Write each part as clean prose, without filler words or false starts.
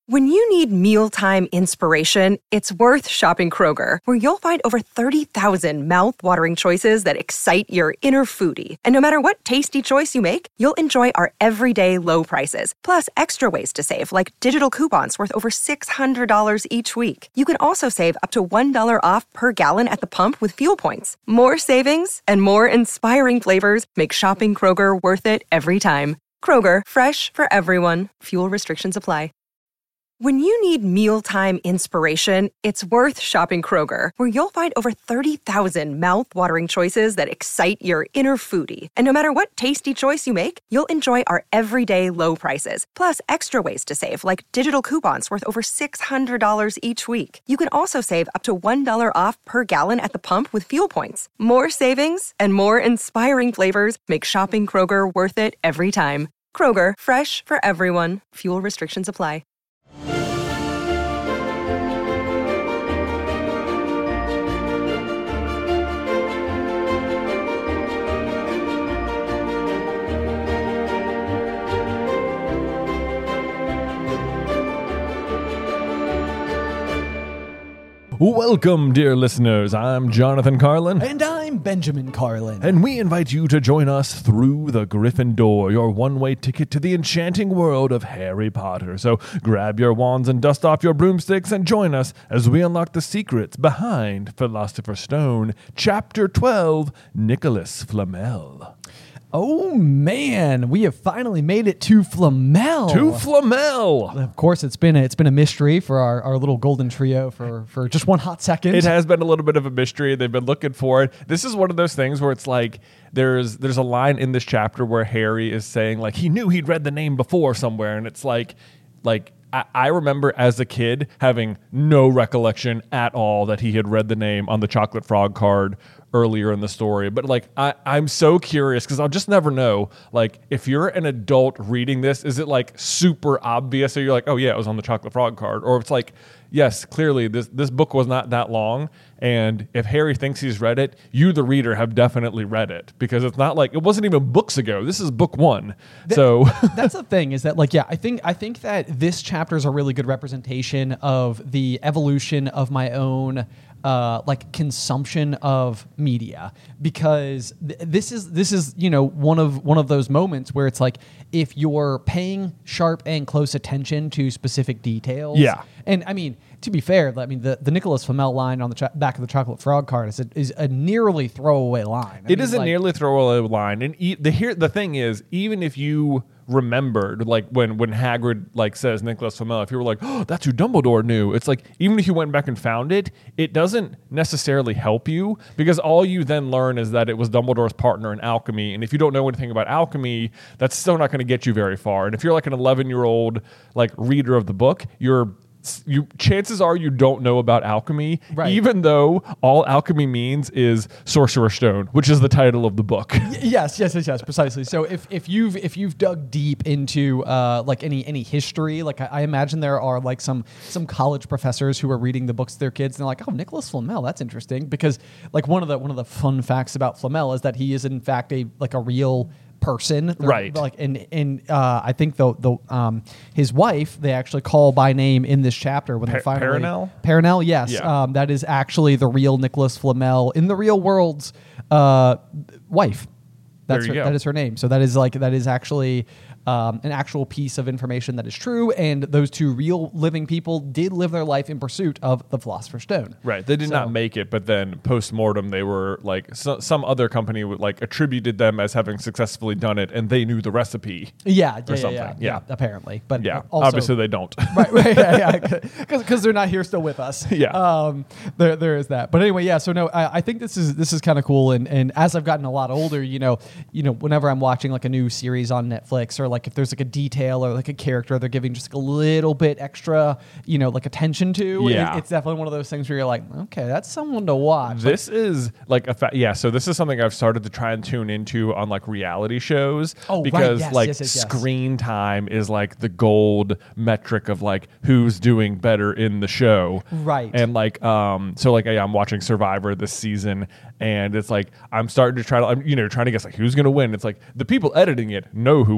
When you need mealtime inspiration, it's worth shopping Kroger, where you'll find over 30,000 mouth-watering choices that excite your inner foodie. And no matter what tasty choice you make, you'll enjoy our everyday low prices, plus extra ways to save, like digital coupons worth over $600 each week. You can also save up to $1 off per gallon at the pump with fuel points. More savings and more inspiring flavors make shopping Kroger worth it every time. Kroger, fresh for everyone. Fuel restrictions apply. When you need mealtime inspiration, it's worth shopping Kroger, where you'll find over 30,000 mouth-watering choices that excite your inner foodie. And no matter what tasty choice you make, you'll enjoy our everyday low prices, plus extra ways to save, like digital coupons worth over $600 each week. You can also save up to $1 off per gallon at the pump with fuel points. More savings and more inspiring flavors make shopping Kroger worth it every time. Kroger, fresh for everyone. Fuel restrictions apply. Welcome, dear listeners. I'm Jonathan Carlin. And I'm Benjamin Carlin. And we invite you to join us through the Griffin Door, your one-way ticket to the enchanting world of Harry Potter. So grab your wands and dust off your broomsticks and join us as we unlock the secrets behind Philosopher's Stone, Chapter 12, Nicholas Flamel. Oh man, we have finally made it to Flamel. To Flamel! Of course, it's been a mystery for our little golden trio for just one hot second. It has been a little bit of a mystery. They've been looking for it. This is one of those things where it's like there's a line in this chapter where Harry is saying like he knew he'd read the name before somewhere, and it's like I remember as a kid having no recollection at all that he had read the name on the chocolate frog card earlier in the story. But like I'm so curious because I'll just never know. Like if you're an adult reading this, is it like super obvious? So you're like, oh yeah, it was on the chocolate frog card. Or it's like, yes, clearly this book was not that long. And if Harry thinks he's read it, you, the reader, have definitely read it because it's not like it wasn't even books ago. This is book one. So that's the thing is that like, yeah, I think that this chapter is a really good representation of the evolution of my own like consumption of media, because this is one of those moments where it's like if you're paying sharp and close attention to specific details. Yeah. And I mean, to be fair, I mean the Nicholas Flamel line on the back of the chocolate frog card is a nearly throwaway line. It is a nearly throwaway line, and the thing is, even if you remembered, like when Hagrid like says Nicholas Flamel, if you were like, oh, that's who Dumbledore knew, it's like even if you went back and found it, it doesn't necessarily help you because all you then learn is that it was Dumbledore's partner in alchemy, and if you don't know anything about alchemy, that's still not going to get you very far. And if you're like an 11-year-old like reader of the book, chances are you don't know about alchemy, right, even though all alchemy means is Sorcerer's Stone, which is the title of the book. Yes, precisely. So if you've dug deep into like any history, like I imagine there are like some college professors who are reading the books to their kids and they're like, oh, Nicholas Flamel, that's interesting, because like one of the fun facts about Flamel is that he is in fact a real person, right? Like, and I think his wife they actually call by name in this chapter when they finally Perenelle, yes, yeah. That is actually the real Nicholas Flamel in the real world's wife. That is her name. So that is actually an actual piece of information that is true, and those two real living people did live their life in pursuit of the Philosopher's Stone. Right. They did not make it, but then post-mortem, they were like some other company would like attributed them as having successfully done it, and they knew the recipe. Yeah, apparently. But yeah, also, obviously they don't. right, because they're not here still with us. Yeah. There is that. But anyway, yeah. So no, I think this is kind of cool, and as I've gotten a lot older, whenever I'm watching like a new series on Netflix, or like if there's like a detail or like a character they're giving just like a little bit extra, like attention to, it's definitely one of those things where you're like, okay, that's someone to watch. This is like so this is something I've started to try and tune into on like reality shows, because screen time is like the gold metric of like who's doing better in the show, right? And like I'm watching Survivor this season, and it's like I'm starting to trying to guess like who's gonna win. It's like the people editing it know who wins,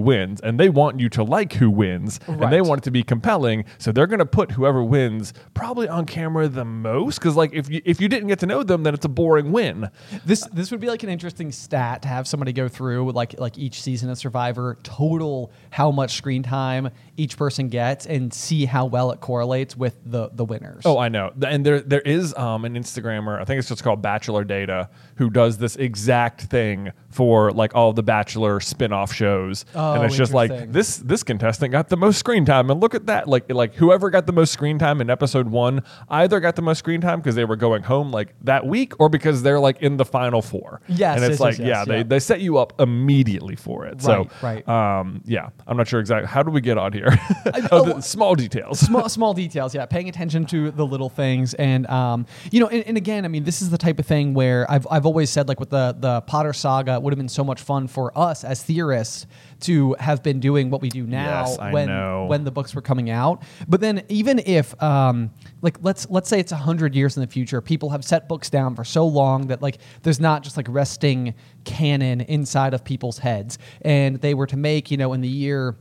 and they want you to like who wins, and they Right. want it to be compelling. So they're going to put whoever wins probably on camera the most, because like if you didn't get to know them, then it's a boring win. This would be like an interesting stat to have somebody go through like each season of Survivor, total how much screen time each person gets, and see how well it correlates with the winners. Oh, I know. And there is an Instagrammer, I think it's just called Bachelor Data, who does this exact thing for like all the Bachelor spin-off shows. Oh, and it's just like interesting. this contestant got the most screen time, and look at that. Like whoever got the most screen time in episode 1 either got the most screen time because they were going home like that week, or because they're like in the final 4. Yes, and it's yes, like yes, yes, they set you up immediately for it. So Right. yeah, I'm not sure exactly how do we get on here. oh, Small details. small details, yeah. Paying attention to the little things, and and again, I mean, this is the type of thing where I've always said, like with the Potter saga, it would have been so much fun for us as theorists to have been doing what we do now Yes, I know. when the books were coming out. But then even if like let's say it's 100 years in the future, people have set books down for so long that like there's not just like resting canon inside of people's heads, and they were to make in the year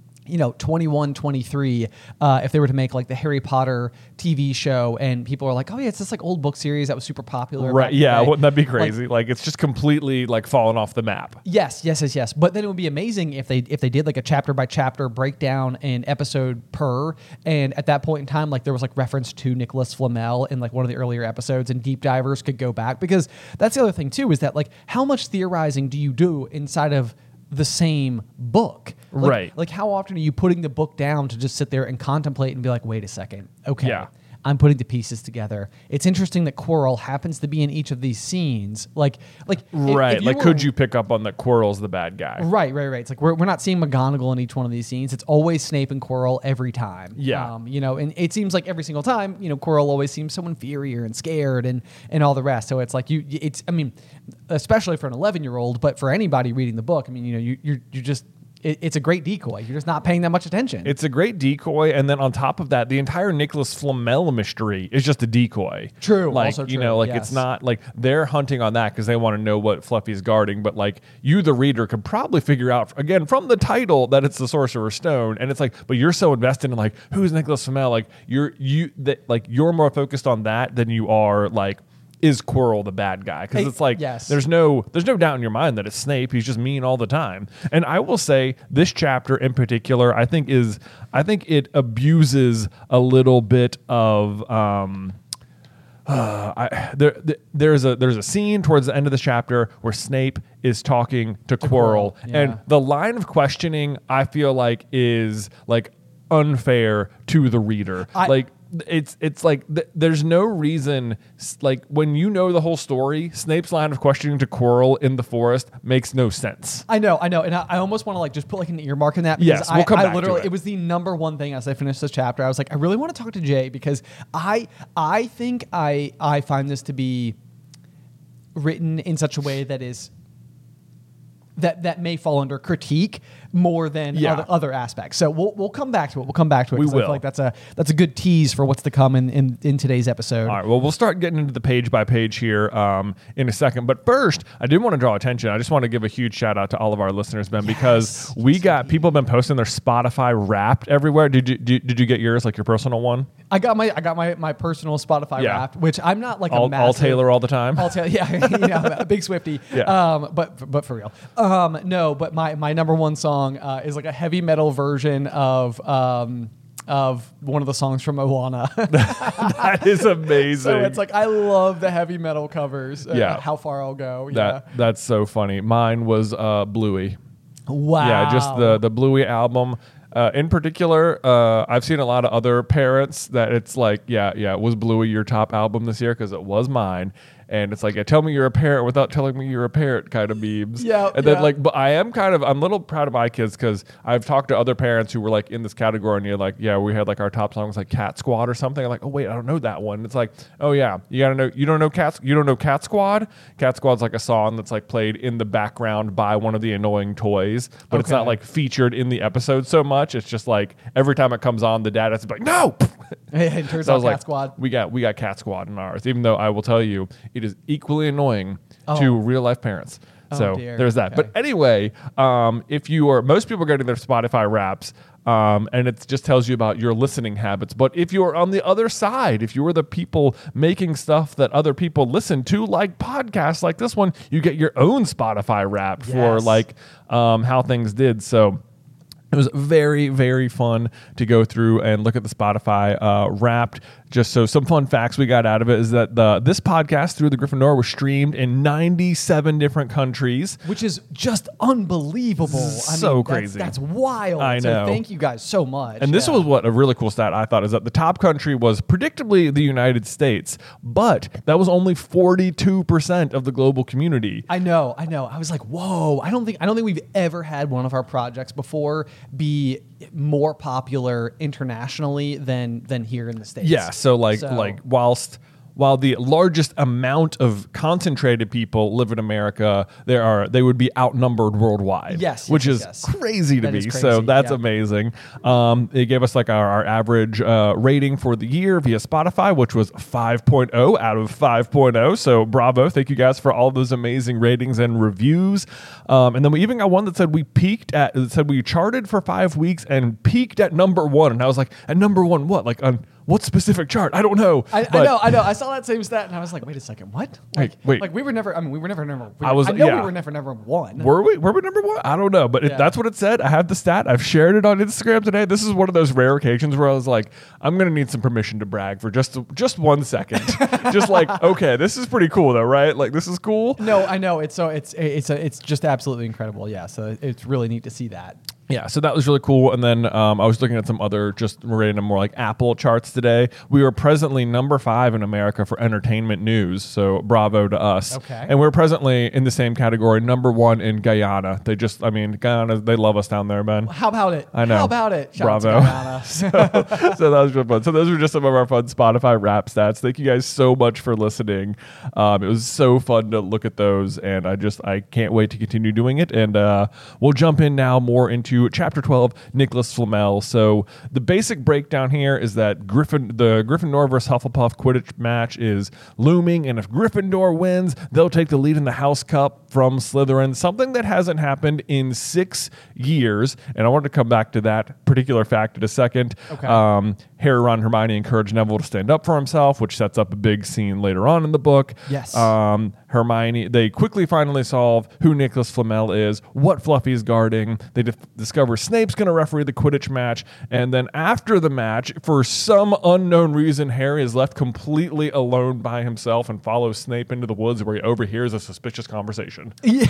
21, 23, if they were to make like the Harry Potter TV show, and people are like, oh yeah, it's this like old book series that was super popular. Right. back in the Yeah. day. Wouldn't that be crazy? Like it's just completely like fallen off the map. Yes. But then it would be amazing if they did like a chapter by chapter breakdown in episode per, and at that point in time, like there was like reference to Nicholas Flamel in like one of the earlier episodes, and deep divers could go back, because that's the other thing too, is that like how much theorizing do you do inside of the same book? Right. Like how often are you putting the book down to just sit there and contemplate and be like, wait a second, okay. Yeah. I'm putting the pieces together. It's interesting that Quirrell happens to be in each of these scenes. Like, Right. if Like, were- could you pick up on that Quirrell's the bad guy? Right. It's like we're not seeing McGonagall in each one of these scenes. It's always Snape and Quirrell every time. Yeah. And it seems like every single time, Quirrell always seems so inferior and scared and all the rest. So it's like especially for an 11-year-old, but for anybody reading the book, I mean, you're just. It's a great decoy. You're just not paying that much attention. It's a great decoy, and then on top of that, the entire Nicholas Flamel mystery is just a decoy. True, like also you true, know, like yes. it's not like they're hunting on that because they want to know what Fluffy's guarding. But like you, the reader, could probably figure out again from the title that it's the Sorcerer's Stone, and it's like, but you're so invested in like who's Nicholas Flamel? Like you're more focused on that than you are like. Is Quirrell the bad guy? Because it's like yes. there's no doubt in your mind that it's Snape. He's just mean all the time. And I will say this chapter in particular, I think it abuses a little bit of there's a scene towards the end of this chapter where Snape is talking to Quirrell, Quirrell, yeah. and the line of questioning I feel like is like unfair to the reader. It's like there's no reason, like when you know the whole story, Snape's line of questioning to Quirrell in the forest makes no sense. I know, and I almost want to like just put like an earmark in that, because Yes, we'll come I back to literally it. It was the number one thing as I finished this chapter. I was like, I really want to talk to Jay, because I think I find this to be written in such a way that is that may fall under critique more than other aspects. So we'll come back to it. We 'cause I will. feel like that's a good tease for what's to come in today's episode. All right. Well, we'll start getting into the page by page here in a second. But first, I did want to draw attention. I just want to give a huge shout out to all of our listeners, Ben, because we got people have been posting their Spotify Wrapped everywhere. Did you get yours, like your personal one? I got my personal Spotify Yeah. Wrapped, which I'm not like a All massive Taylor all the time. I'll tell you, yeah, a big Swiftie. Yeah. But for real. No, but my number one song is like a heavy metal version of one of the songs from Moana. That is amazing. So it's like I love the heavy metal covers. Yeah. How Far I'll Go. Yeah. That's so funny. Mine was Bluey. Wow. Yeah, just the Bluey album. In particular, I've seen a lot of other parents that it's like, was Bluey your top album this year? Because it was mine. And it's like, tell me you're a parent without telling me you're a parent kind of memes. Yeah, And then yeah. like, but I'm a little proud of my kids because I've talked to other parents who were like in this category and you're like, yeah, we had like our top songs like Cat Squad or something. I'm like, oh wait, I don't know that one. It's like, oh yeah, you don't know Cat Squad? Cat Squad's like a song that's like played in the background by one of the annoying toys, but it's not Okay. like featured in the episode so much. It's just like every time it comes on, the dad has to be like, no. It turns So I out was Cat like, Squad. we got Cat Squad in ours, even though I will tell you it is equally annoying to Oh. real life parents. So dear. there's that. Okay. But anyway, most people are getting their Spotify Wraps. And it just tells you about your listening habits. But if you're on the other side, if you were the people making stuff that other people listen to, like podcasts like this one, you get your own Spotify Wrapped for like how things did. So it was very, very fun to go through and look at the Spotify Wrapped. Just so some fun facts we got out of it is that this podcast through the Gryffindor was streamed in 97 different countries. Which is just unbelievable. So crazy. That's wild. I know. So thank you guys so much. And this was what a really cool stat I thought is that the top country was predictably the United States, but that was only 42% of the global community. I know. I was like, whoa. I don't think we've ever had one of our projects before be more popular internationally than here in the States. Yeah, so while the largest amount of concentrated people live in America, they would be outnumbered worldwide. Which is crazy to me. So that's amazing. It gave us like our average rating for the year via Spotify, which was 5.0 out of 5.0. So bravo. Thank you guys for all those amazing ratings and reviews. And then we even got one that said we charted for 5 weeks and peaked at number 1. And I was like, at number 1 what? Like on what specific chart? I don't know. I know. I saw that same stat and I was like, wait a second, what? Wait. Like we were never number. We were never number 1. Were we number 1? I don't know, but if that's what it said, I have the stat. I've shared it on Instagram today. This is one of those rare occasions where I was like, I'm gonna need some permission to brag for just 1 second. Just like, okay, this is pretty cool though, right? Like this is cool. No, I know. It's just absolutely incredible. Yeah. So it's really neat to see that. Yeah, so that was really cool. And then I was looking at some other just random more like Apple charts today. We were presently number 5 in America for entertainment news. So bravo to us. Okay. And we're presently in the same category, number 1 in Guyana. Guyana, they love us down there, man. How about it? I know. How about it? Shout bravo. So that was really fun. So those were just some of our fun Spotify Wrap stats. Thank you guys so much for listening. It was so fun to look at those. And I can't wait to continue doing it. And we'll jump in now more into Chapter 12, Nicholas Flamel. So the basic breakdown here is that the Gryffindor versus Hufflepuff Quidditch match is looming, and if Gryffindor wins, they'll take the lead in the House Cup from Slytherin, something that hasn't happened in 6 years. And I wanted to come back to that particular fact in a second. Okay. Harry, Ron, and Hermione encourage Neville to stand up for himself, which sets up a big scene later on in the book. Yes. Hermione, they quickly finally solve who Nicholas Flamel is, what Fluffy's guarding. They discover Snape's going to referee the Quidditch match. And then after the match, for some unknown reason, Harry is left completely alone by himself and follows Snape into the woods where he overhears a suspicious conversation. Yeah.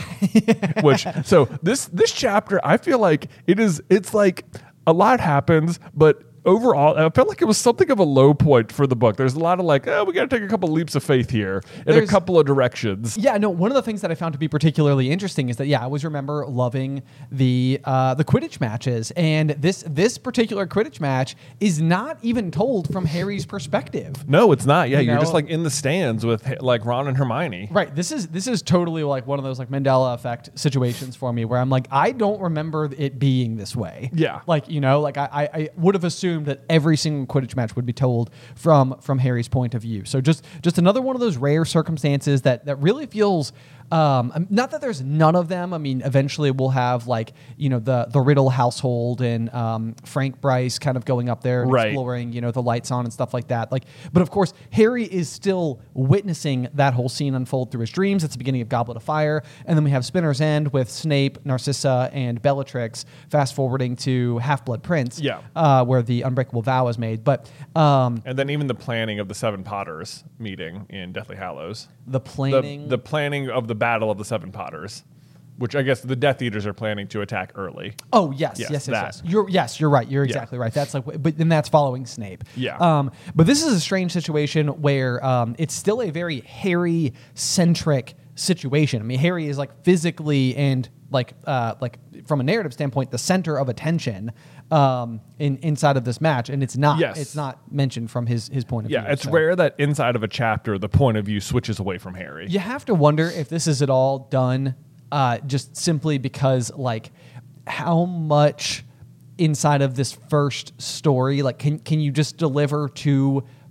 So this chapter, I feel like it's like a lot happens, but overall, I felt like it was something of a low point for the book. There's a lot of like, we got to take a couple leaps of faith here in a couple of directions. Yeah, no, one of the things that I found to be particularly interesting is that, I always remember loving the Quidditch matches. And this particular Quidditch match is not even told from Harry's perspective. No, it's not. Yeah, you're just like in the stands with like Ron and Hermione. Right. This is totally like one of those like Mandela effect situations for me where I'm like, I don't remember it being this way. Yeah. Like, I would have assumed that every single Quidditch match would be told from Harry's point of view. So just another one of those rare circumstances that really feels not that there's none of them. I mean, eventually we'll have like, the Riddle household and Frank Bryce kind of going up there and exploring, the lights on and stuff like that. Like, but of course, Harry is still witnessing that whole scene unfold through his dreams. It's the beginning of Goblet of Fire. And then we have Spinner's End with Snape, Narcissa, and Bellatrix fast forwarding to Half-Blood Prince, where the unbreakable vow is made. But and then even the planning of the Seven Potters meeting in Deathly Hallows. The planning of the Battle of the Seven Potters, which I guess the Death Eaters are planning to attack early. Oh yes. You're right. You're exactly right. That's like, but then that's following Snape. Yeah. But this is a strange situation where it's still a very Harry centric situation. I mean, Harry is like physically and like from a narrative standpoint, the center of attention inside of this match, and it's not mentioned from his point of view. Yeah, it's rare that inside of a chapter the point of view switches away from Harry. You have to wonder if this is at all done just simply because like how much inside of this first story, like can you just deliver to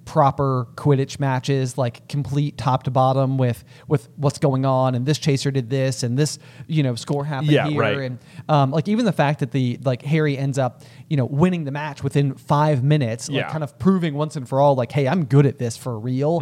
proper Quidditch matches, like complete top to bottom with what's going on, and this chaser did this, and this score happened here, right. and like even the fact that Harry ends up winning the match within 5 minutes, like kind of proving once and for all, like, hey, I'm good at this for real.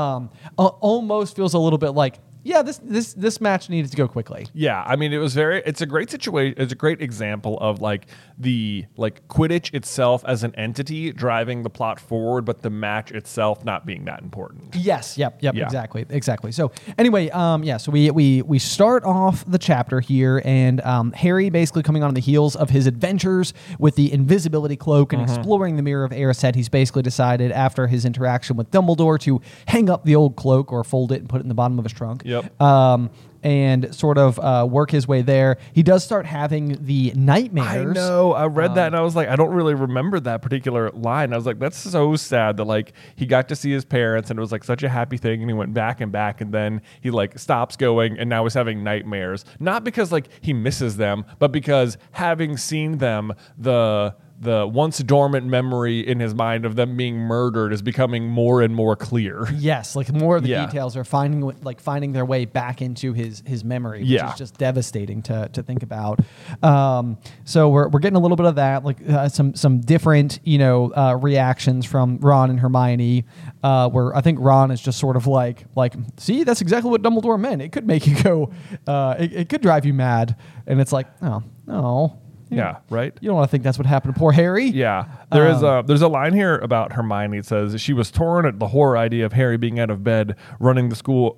Almost feels a little bit like, yeah, this match needed to go quickly. Yeah, I mean, it's a great situation. It's a great example of the Quidditch itself as an entity driving the plot forward, but the match itself not being that important. Yes, yep, exactly. So anyway, so we start off the chapter here, and Harry basically coming on the heels of his adventures with the invisibility cloak and exploring the Mirror of Erised. He's basically decided after his interaction with Dumbledore to hang up the old cloak or fold it and put it in the bottom of his trunk. Yep. And sort of work his way there. He does start having the nightmares. I know. I read that and I was like, I don't really remember that particular line. I was like, that's so sad that he got to see his parents and it was such a happy thing, and he went back and then he stops going and now is having nightmares. Not because he misses them, but because having seen them, the once dormant memory in his mind of them being murdered is becoming more and more clear. Yes, more of the details are finding their way back into his memory, which is just devastating to think about. So we're getting a little bit of that, some different reactions from Ron and Hermione, where I think Ron is just sort of like see, that's exactly what Dumbledore meant. It could make you go, it could drive you mad, and it's like, oh no. Yeah, right? You don't want to think that's what happened to poor Harry. Yeah. There's a line here about Hermione. It says, she was torn at the horror idea of Harry being out of bed, roaming the school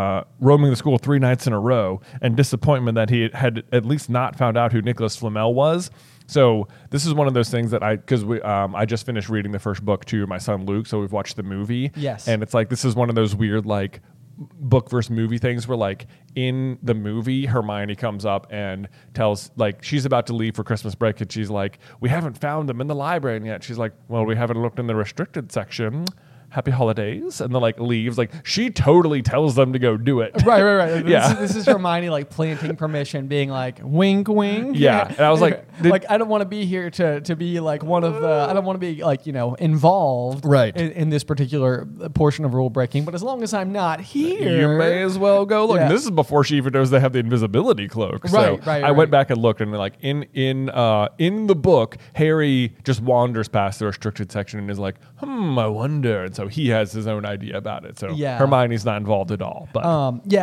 3 nights in a row, and disappointment that he had at least not found out who Nicholas Flamel was. So this is one of those things that I just finished reading the first book to my son Luke, so we've watched the movie. Yes. And it's this is one of those weird book versus movie things where in the movie Hermione comes up and tells she's about to leave for Christmas break, and she's like, we haven't found them in the library yet. She's like, well, we haven't looked in the restricted section. Happy holidays, and then leaves. She totally tells them to go do it. Right. Yeah. This is Hermione planting permission, being wink, wink. Yeah, and I was like, I don't want to be here to be one of the. I don't want to be involved in this particular portion of rule breaking. But as long as I'm not here, you may as well go look. Yeah. And this is before she even knows they have the invisibility cloak. So I went back and looked, and in the book, Harry just wanders past the restricted section and is like, I wonder. And so he has his own idea about it. So Hermione's not involved at all. But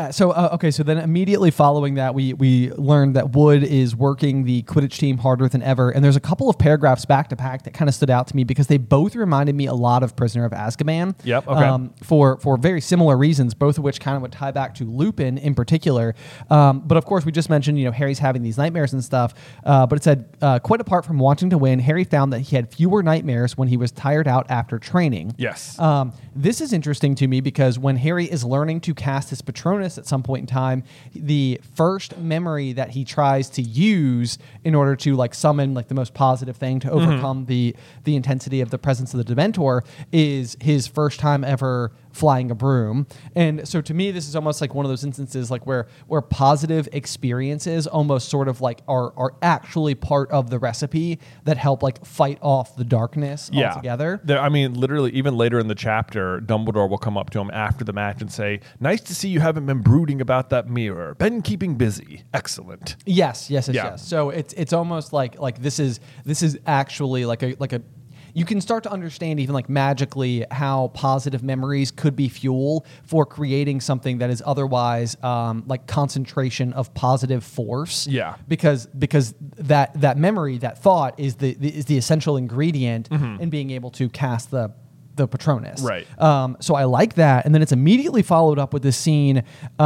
So then immediately following that, we learned that Wood is working the Quidditch team harder than ever. And there's a couple of paragraphs back to back that kind of stood out to me because they both reminded me a lot of Prisoner of Azkaban. Yep. Okay. For very similar reasons, both of which kind of would tie back to Lupin in particular. But of course, we just mentioned Harry's having these nightmares and stuff. But it said, quite apart from wanting to win, Harry found that he had fewer nightmares when he was tired out after training. Yes. This is interesting to me because when Harry is learning to cast his Patronus at some point in time, the first memory that he tries to use in order to summon the most positive thing to overcome the intensity of the presence of the Dementor is his first time ever flying a broom. And so to me, this is almost one of those instances where positive experiences almost sort of are actually part of the recipe that help fight off the darkness altogether. Literally, even later in the chapter, Dumbledore will come up to him after the match and say, nice to see you haven't been brooding about that mirror. Been keeping busy. Excellent. Yes. So it's almost like this is actually like a you can start to understand even magically how positive memories could be fuel for creating something that is otherwise concentration of positive force. Yeah. Because that memory, that thought is the essential ingredient in being able to cast the Patronus. Right. So I like that. And then it's immediately followed up with this scene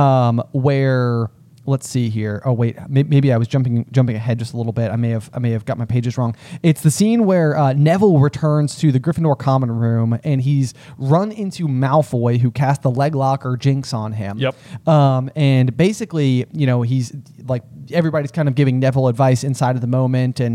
where let's see here. Oh wait, maybe I was jumping ahead just a little bit. I may have got my pages wrong. It's the scene where Neville returns to the Gryffindor common room and he's run into Malfoy, who cast the leg locker jinx on him. Yep. And basically, he's everybody's kind of giving Neville advice inside of the moment, and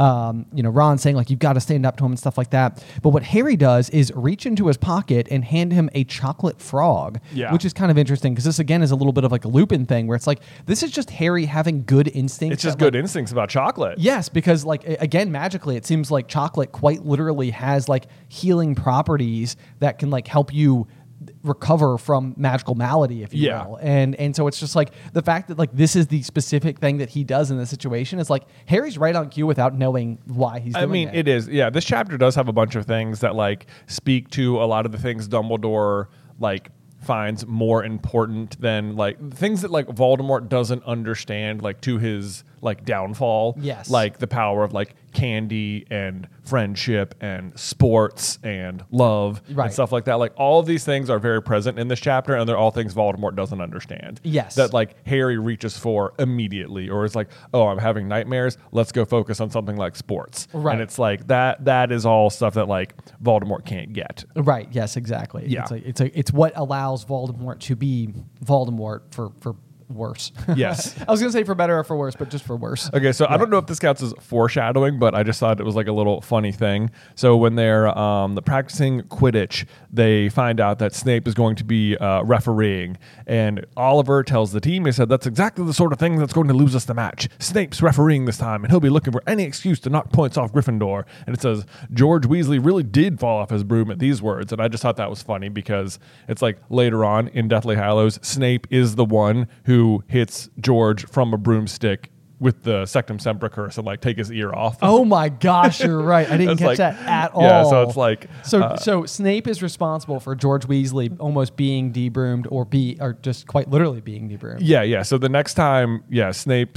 Ron saying you've got to stand up to him and stuff like that. But what Harry does is reach into his pocket and hand him a chocolate frog, which is kind of interesting because this again is a little bit of a Lupin thing where it's This is just Harry having good instincts. It's just good instincts about chocolate. Yes, because like again, magically, it seems like chocolate quite literally has like healing properties that can like help you recover from magical malady, if you will. And so it's just like the fact that like this is the specific thing that he does in this situation is like Harry's right on cue without knowing why he's doing it. It is. Yeah, this chapter does have a bunch of things that like speak to a lot of the things Dumbledore like finds more important than like things that like Voldemort doesn't understand, like to his like downfall. Yes. Like the power of like candy and friendship and sports and love Right. and stuff like that. Like all of these things are very present in this chapter, and they're all things Voldemort doesn't understand. Yes. That like Harry reaches for immediately, or is like, oh, I'm having nightmares. Let's go focus on something like sports. Right. And it's like that is all stuff that like Voldemort can't get. Right. Yes. Exactly. Yeah. It's what allows Voldemort to be Voldemort for worse. Yes. I was gonna say for better or for worse, but just for worse. Okay, so I don't know if this counts as foreshadowing, but I just thought it was like a little funny thing. So when they're practicing Quidditch, they find out that Snape is going to be refereeing, and Oliver tells the team, he said, that's exactly the sort of thing that's going to lose us the match. Snape's refereeing this time, and he'll be looking for any excuse to knock points off Gryffindor. And it says, George Weasley really did fall off his broom at these words, and I just thought that was funny because it's like later on in Deathly Hallows, Snape is the one who hits George from a broomstick with the Sectum Sempra curse and like take his ear off. Oh my gosh, you're right. I didn't catch that at all. Yeah, so it's like so Snape is responsible for George Weasley almost being debroomed or just quite literally being debroomed. Yeah. So the next time, Snape.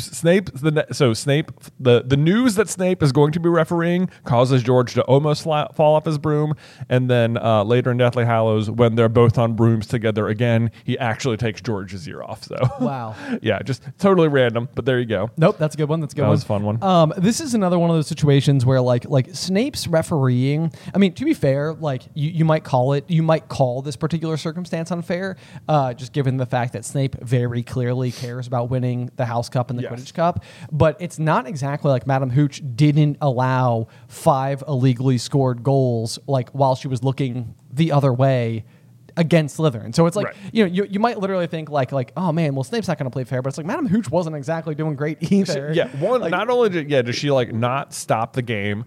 The news that Snape is going to be refereeing causes George to almost fall off his broom, and then later in Deathly Hallows, when they're both on brooms together again, he actually takes George's ear off. So wow. Yeah, just totally random, but there you go. Nope, that's a good one. That was a fun one. This is another one of those situations where like Snape's refereeing. I mean, to be fair, like you might call this particular circumstance unfair, just given the fact that Snape very clearly cares about winning the House Cup and the Quidditch Cup. But it's not exactly like Madame Hooch didn't allow 5 illegally scored goals like while she was looking the other way against Slytherin. So it's like, right. You might literally think like, oh man, well Snape's not going to play fair, but it's like Madame Hooch wasn't exactly doing great either. Not only does she like not stop the game,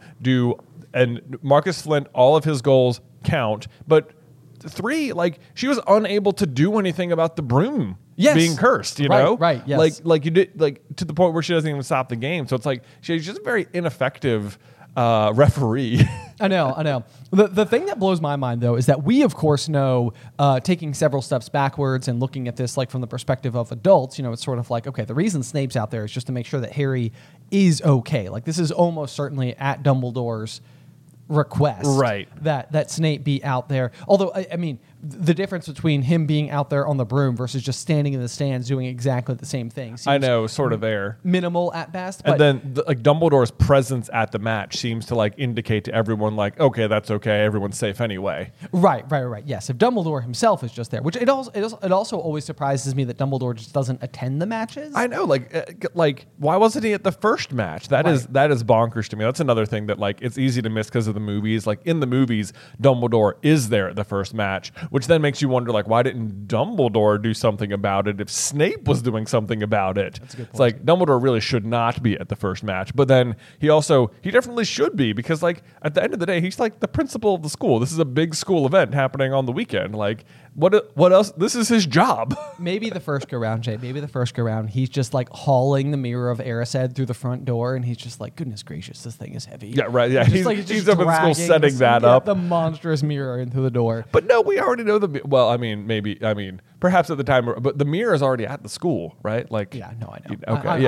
and Marcus Flint, all of his goals count, but 3, like she was unable to do anything about the broom being cursed, you know? Right, yes. Like you did, like to the point where she doesn't even stop the game. So it's like she's just a very ineffective referee. I know. The thing that blows my mind, though, is that we, of course, know, taking several steps backwards and looking at this like from the perspective of adults, it's sort of like, okay, the reason Snape's out there is just to make sure that Harry is okay. Like this is almost certainly at Dumbledore's request, right? That Snape be out there. Although, I mean, the difference between him being out there on the broom versus just standing in the stands doing exactly the same thing. I know, sort of there. Minimal at best. And then like Dumbledore's presence at the match seems to like indicate to everyone like, okay, that's okay. Everyone's safe anyway. Right. Yes. If Dumbledore himself is just there, which it also always surprises me that Dumbledore just doesn't attend the matches. I know, like why wasn't he at the first match? That is bonkers to me. That's another thing that like it's easy to miss because of the movies. Like in the movies, Dumbledore is there at the first match, which then makes you wonder like why didn't Dumbledore do something about it if Snape was doing something about it? That's a good point. It's like Dumbledore really should not be at the first match, but then he definitely should be because like at the end of the day, he's like the principal of the school. This is a big school event happening on the weekend. Like what else? This is his job. Maybe the first go round, Jay. Maybe the first go round, he's just like hauling the mirror of Erised through the front door, and he's just like, goodness gracious, this thing is heavy. Yeah, right. Yeah, he's up in school setting dragging that up. the monstrous mirror into the door. But no, we already know perhaps at the time, but the mirror is already at the school, right? Like, yeah, no, I know. Okay,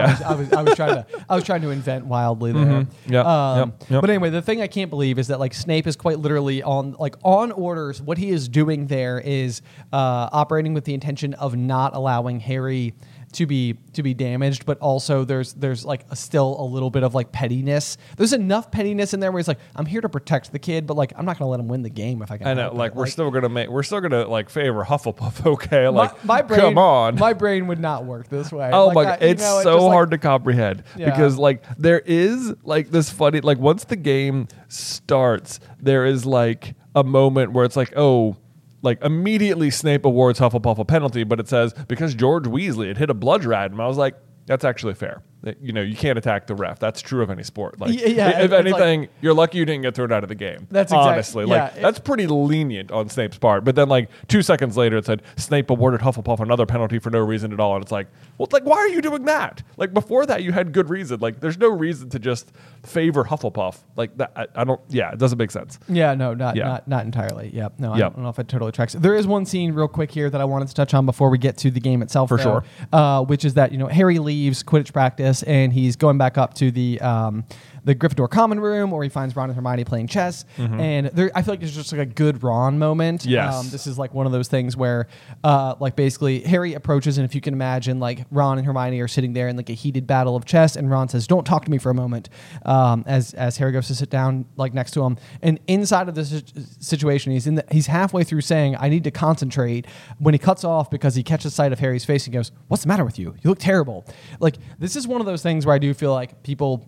I was trying to invent wildly there. Mm-hmm. Yep. But anyway, the thing I can't believe is that like Snape is quite literally on orders. What he is doing there is operating with the intention of not allowing Harry to be damaged, but also there's like still a little bit of like pettiness. There's enough pettiness in there where he's like, I'm here to protect the kid, but like I'm not gonna let him win the game if I can. I know, like we're still gonna like favor Hufflepuff, okay? Like my brain, come on, my brain would not work this way. Oh like my god, it's so hard to comprehend because like there is like this funny like once the game starts, there is like a moment where it's like, oh, like immediately Snape awards Hufflepuff a penalty, but it says because George Weasley had hit a bludge rat, and I was like, that's actually fair. You know, you can't attack the ref. That's true of any sport. Like, if anything, you're lucky you didn't get thrown out of the game. That's honestly, that's pretty lenient on Snape's part. But then, like 2 seconds later, it said Snape awarded Hufflepuff another penalty for no reason at all, and it's like, well, like why are you doing that? Like before that, you had good reason. Like there's no reason to just favor Hufflepuff like that. I don't. Yeah, it doesn't make sense. Yeah, no, not entirely. Yeah, no, I don't know if it totally tracks. There is one scene real quick here that I wanted to touch on before we get to the game itself, for sure. Which is that Harry leaves Quidditch practice and he's going back up to the Gryffindor common room where he finds Ron and Hermione playing chess. And I feel like there's just like a good Ron moment. Yes. This is like one of those things where like basically Harry approaches, and if you can imagine, like Ron and Hermione are sitting there in like a heated battle of chess, and Ron says, "Don't talk to me for a moment," as Harry goes to sit down like next to him. And inside of this situation, he's halfway through saying, "I need to concentrate," when he cuts off because he catches sight of Harry's face and goes, "What's the matter with you? You look terrible." Like this is one of those things where I do feel like people,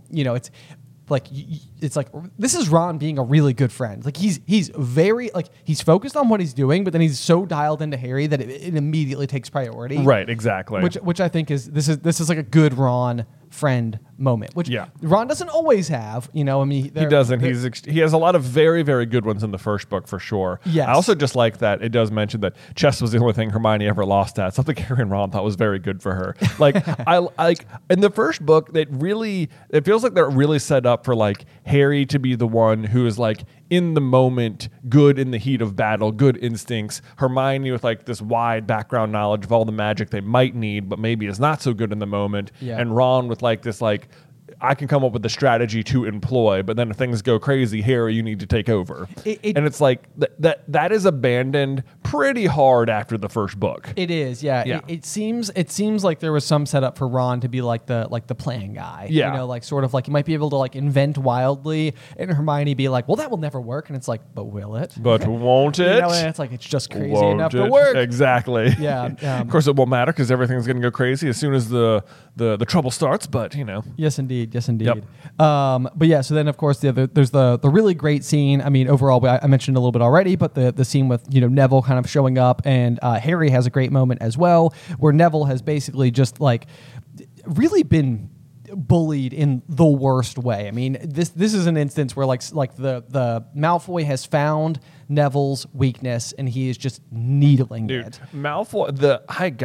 it's like this is Ron being a really good friend. Like he's very like he's focused on what he's doing, but then he's so dialed into Harry that it immediately takes priority. Right, exactly. Which I think is this is like a good Ron friend moment, which Ron doesn't always have. I mean, he doesn't. He has a lot of very, very good ones in the first book for sure. Yes. I also just like that it does mention that chess was the only thing Hermione ever lost at. Something Harry and Ron thought was very good for her. Like I like in the first book, it feels like they're really set up for like Harry to be the one who is like in the moment, good in the heat of battle, good instincts. Hermione with like this wide background knowledge of all the magic they might need, but maybe is not so good in the moment. Yeah. And Ron with like this like, I can come up with a strategy to employ, but then if things go crazy, Harry, you need to take over. And it's like that is abandoned pretty hard after the first book. It is, yeah. It seems like there was some setup for Ron to be like the plan guy. Yeah. Like sort of like he might be able to like invent wildly, and Hermione be like, well, that will never work, and it's like, but will it? But won't it? And it's like it's just crazy won't enough it? to work. Exactly. Yeah. Of course, it won't matter because everything's going to go crazy as soon as the trouble starts. But Yes, indeed. Yep. But yeah, so then of course there's the really great scene. I mean, overall, I mentioned a little bit already, but the scene with Neville kind of showing up, and Harry has a great moment as well, where Neville has basically just like really been bullied in the worst way. I mean, this is an instance where like the Malfoy has found Neville's weakness and he is just needling it. Malfoy,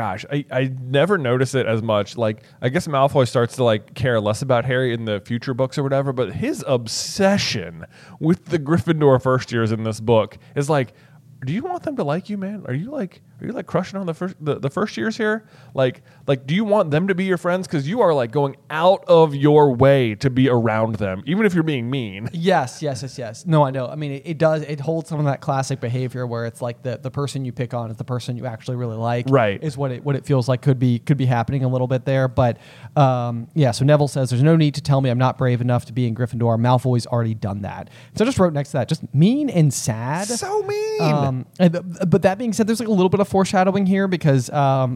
I never notice it as much. Like, I guess Malfoy starts to like care less about Harry in the future books or whatever, but his obsession with the Gryffindor first years in this book is like, do you want them to like you, man? Are you like crushing on the first years here? Like do you want them to be your friends? Because you are like going out of your way to be around them, even if you're being mean. Yes. No, I know. I mean, it holds some of that classic behavior where it's like the person you pick on is the person you actually really like. Right. Is what it feels like could be happening a little bit there. But so Neville says, there's no need to tell me I'm not brave enough to be in Gryffindor. Malfoy's already done that. So I just wrote next to that, just mean and sad. So mean. But that being said, there's like a little bit of foreshadowing here because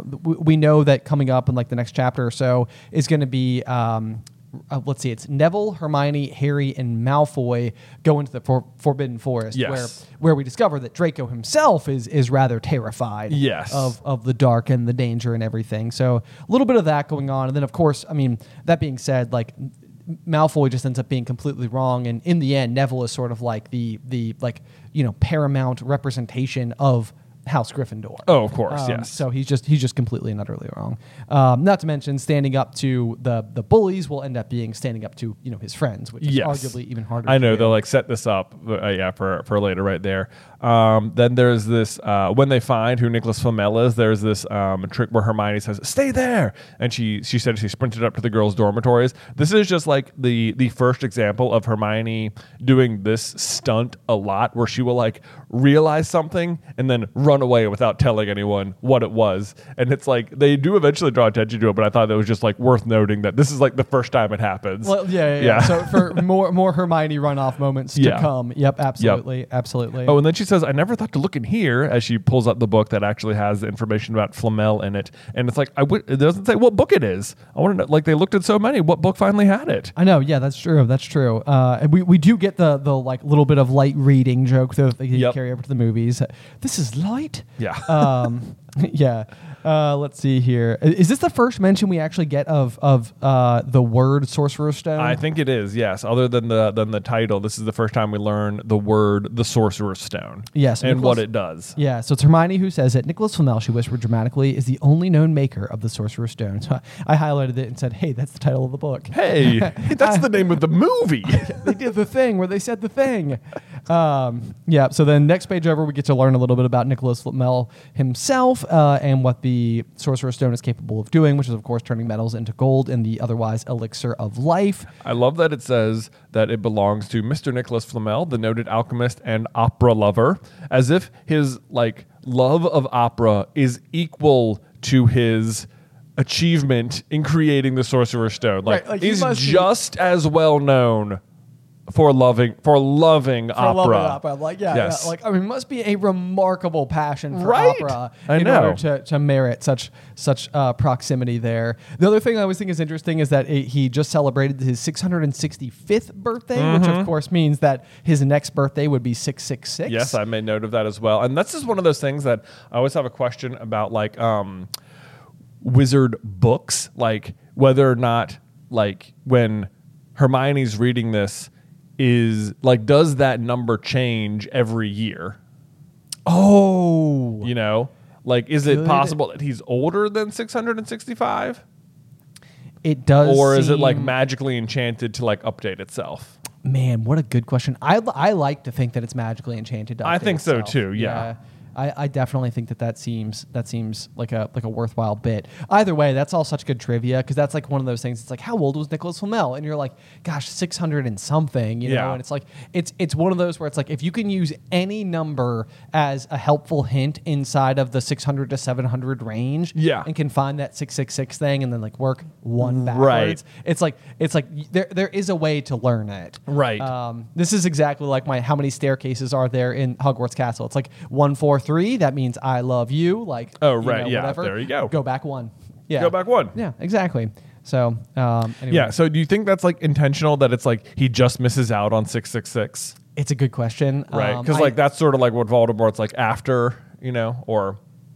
we know that coming up in like the next chapter or so is going to be let's see, it's Neville, Hermione, Harry, and Malfoy go into the Forbidden Forest, yes, where we discover that Draco himself is rather terrified, yes, of the dark and the danger and everything. So a little bit of that going on, and then of course, I mean, that being said, like Malfoy just ends up being completely wrong, and in the end, Neville is sort of like the like paramount representation of House Gryffindor. Oh, of course, yes. So he's just completely and utterly wrong. Not to mention, standing up to the bullies will end up being standing up to his friends, which is arguably even harder. I know they'll like set this up, for later right there. Then there's this when they find who Nicholas Flamel is. There's this trick where Hermione says, "Stay there," and she said she sprinted up to the girls' dormitories. This is just like the first example of Hermione doing this stunt a lot, where she will like realize something and then run away without telling anyone what it was. And it's like they do eventually draw attention to it, but I thought that was just like worth noting that this is like the first time it happens. Well, yeah. So for more Hermione runoff moments to come. Yep, absolutely. Oh, and then she says, "I never thought to look in here," as she pulls up the book that actually has the information about Flamel in it. And it's like it doesn't say what book it is. I want to know, like they looked at so many, what book finally had it? I know. Yeah, that's true. And we do get the like little bit of light reading joke that they carry over to the movies. This is light light. Yeah. Yeah. Let's see here. Is this the first mention we actually get of the word Sorcerer's Stone? I think it is, yes. Other than the title, this is the first time we learn the word the Sorcerer's Stone. Yes, and Nicholas- what it does. Yeah, so it's Hermione who says it. Nicholas Flamel, she whispered dramatically, is the only known maker of the Sorcerer's Stone. So I highlighted it and said, hey, that's the title of the book. Hey, that's the name of the movie. They did the thing where they said the thing. Yeah, so then next page over, we get to learn a little bit about Nicholas Flamel himself and what the Sorcerer's Stone is capable of doing, which is, of course, turning metals into gold in the otherwise elixir of life. I love that it says that it belongs to Mr. Nicholas Flamel, the noted alchemist and opera lover, as if his love of opera is equal to his achievement in creating the Sorcerer's Stone. Right, he he's must be- just as well known for loving opera. I'm like, Yes. I mean, it must be a remarkable passion for Right? opera I in know. order to merit such proximity there. The other thing I always think is interesting is that he just celebrated his 665th birthday, which of course means that his next birthday would be 666. Yes, I made note of that as well. And that's just one of those things that I always have a question about, wizard books, whether or not, when Hermione's reading this, does that number change every year? Oh, Is it Good. possible that he's older than 665? it does. Or is it seem- magically enchanted to update itself? Man, what a good question. I like to think that it's magically enchanted. To I update think so itself. too, yeah. I definitely think that seems like a worthwhile bit. Either way, that's all such good trivia because that's one of those things. It's how old was Nicholas Flamel? And you're like, gosh, 600 and something, you know. Yeah. And it's one of those where it's if you can use any number as a helpful hint inside of the 600 to 700 range, Yeah. and can find that 666 thing and then work one Right. backwards. It's there is a way to learn it. Right. This is exactly like how many staircases are there in Hogwarts Castle? It's 1, 4, 3. That means I love you. Oh, right, yeah, whatever. there you go. Go back 1. Yeah. Go back 1. Yeah, exactly. So, anyway. Yeah, so do you think that's intentional, that it's he just misses out on 666? It's a good question. Right, because that's sort of what Voldemort's after, or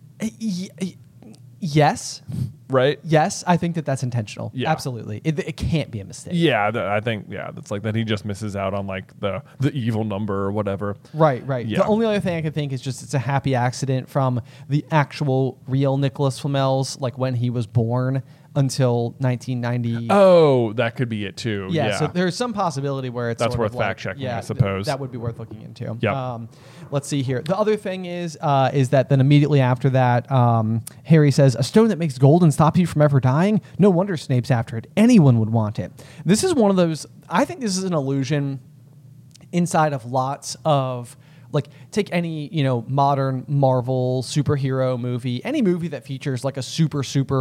Yes. right? Yes, I think that's intentional. Yeah. Absolutely. It can't be a mistake. Yeah, I think that's that he just misses out on the evil number or whatever. Right. Yeah. The only other thing I could think is just it's a happy accident from the actual real Nicholas Flamel's, when he was born until 1990. Oh, that could be it too. Yeah, so there's some possibility where it's That's sort of worth fact-checking, I yeah, suppose. that would be worth looking into. Yep. Let's see here. The other thing is that then immediately after that, Harry says, "A stone that makes gold and stops you from ever dying? No wonder Snape's after it. Anyone would want it." This is one of those. I think this is an illusion inside of lots of. Take any, modern Marvel superhero movie, any movie that features a super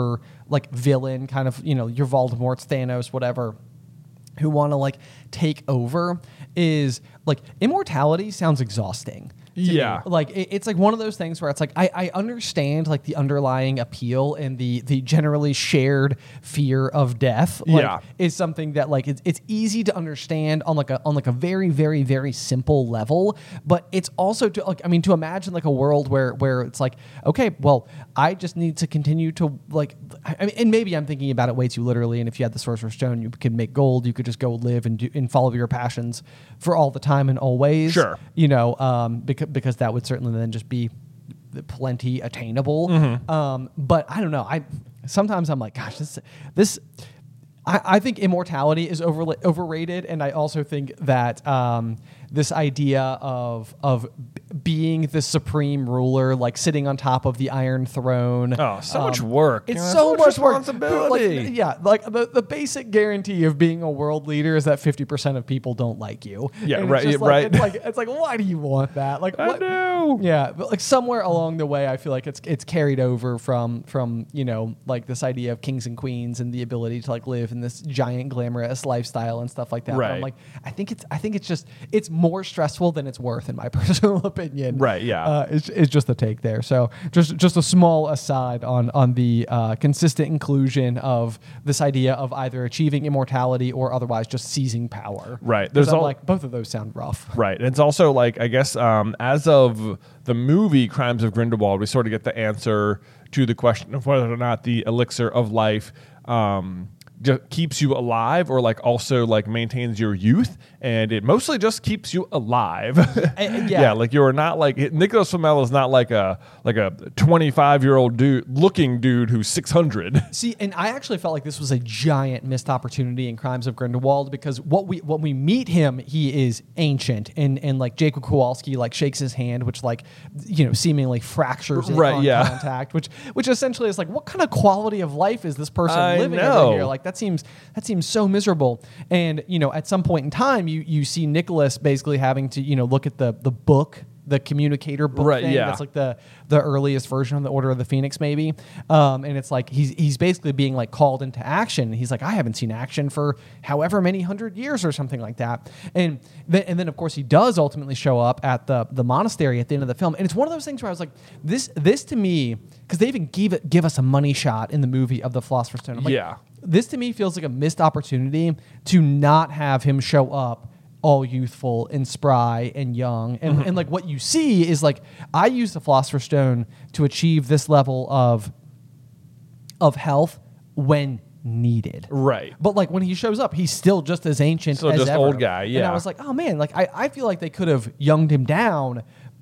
villain, kind of, your Voldemorts, Thanos, whatever, who want to take over, is immortality sounds exhausting. to Yeah. me. It's one of those things where it's I understand the underlying appeal and the generally shared fear of death. Yeah. Is something that it's easy to understand on a very, very, very simple level, but it's also to to imagine a world where it's okay, well, I just need to continue to and maybe I'm thinking about it way too literally, and if you had the Sorcerer's Stone, you could make gold, you could just go live and follow your passions for all the time and always. Sure. Because that would certainly then just be plenty attainable. But I don't know. Sometimes I'm gosh, this. I think immortality is overrated, and I also think that this idea of being the supreme ruler, sitting on top of the Iron Throne. Oh, so much work. It's You know, so much work. responsibility. The basic guarantee of being a world leader is that 50% of people don't like you. Yeah, And right, It's just right. It's why do you want that? What? I know. Yeah, but somewhere along the way, I feel it's carried over from this idea of kings and queens and the ability to live in this giant glamorous lifestyle and stuff like that. But Right. I'm I think it's just it's more stressful than it's worth, in my personal opinion. Right, yeah. It's just the take there. So just a small aside on the consistent inclusion of this idea of either achieving immortality or otherwise just seizing power. Right. There's like both of those sound rough. Right. And it's also like, I guess, as of the movie Crimes of Grindelwald, we sort of get the answer to the question of whether or not the elixir of life just keeps you alive or like also like maintains your youth, and it mostly just keeps you alive. Yeah, like you're not like Nicholas Flamel is not like a 25-year-old looking dude who's 600. See, and I actually felt like this was a giant missed opportunity in Crimes of Grindelwald, because when we meet him, he is ancient, and like Jacob Kowalski like shakes his hand, which like seemingly fractures it on contact, which essentially is like, what kind of quality of life is this person living over here? Like that seems so miserable. And at some point in time, you see Nicholas basically having to look at the book, the communicator book thing. That's like the earliest version of the Order of the Phoenix, maybe. And it's like he's basically being like called into action. He's like, I haven't seen action for however many 100 years or something like that. And then of course he does ultimately show up at the monastery at the end of the film. And it's one of those things where I was like, this to me, because they even give us a money shot in the movie of the Philosopher's Stone. I'm like, this to me feels like a missed opportunity to not have him show up all youthful and spry and young. And like what you see is like, I use the Philosopher's Stone to achieve this level of health when needed. Right. But like when he shows up, he's still just as ancient as just ever. Old guy, yeah. And I was like, oh man, like I feel like they could have younged him down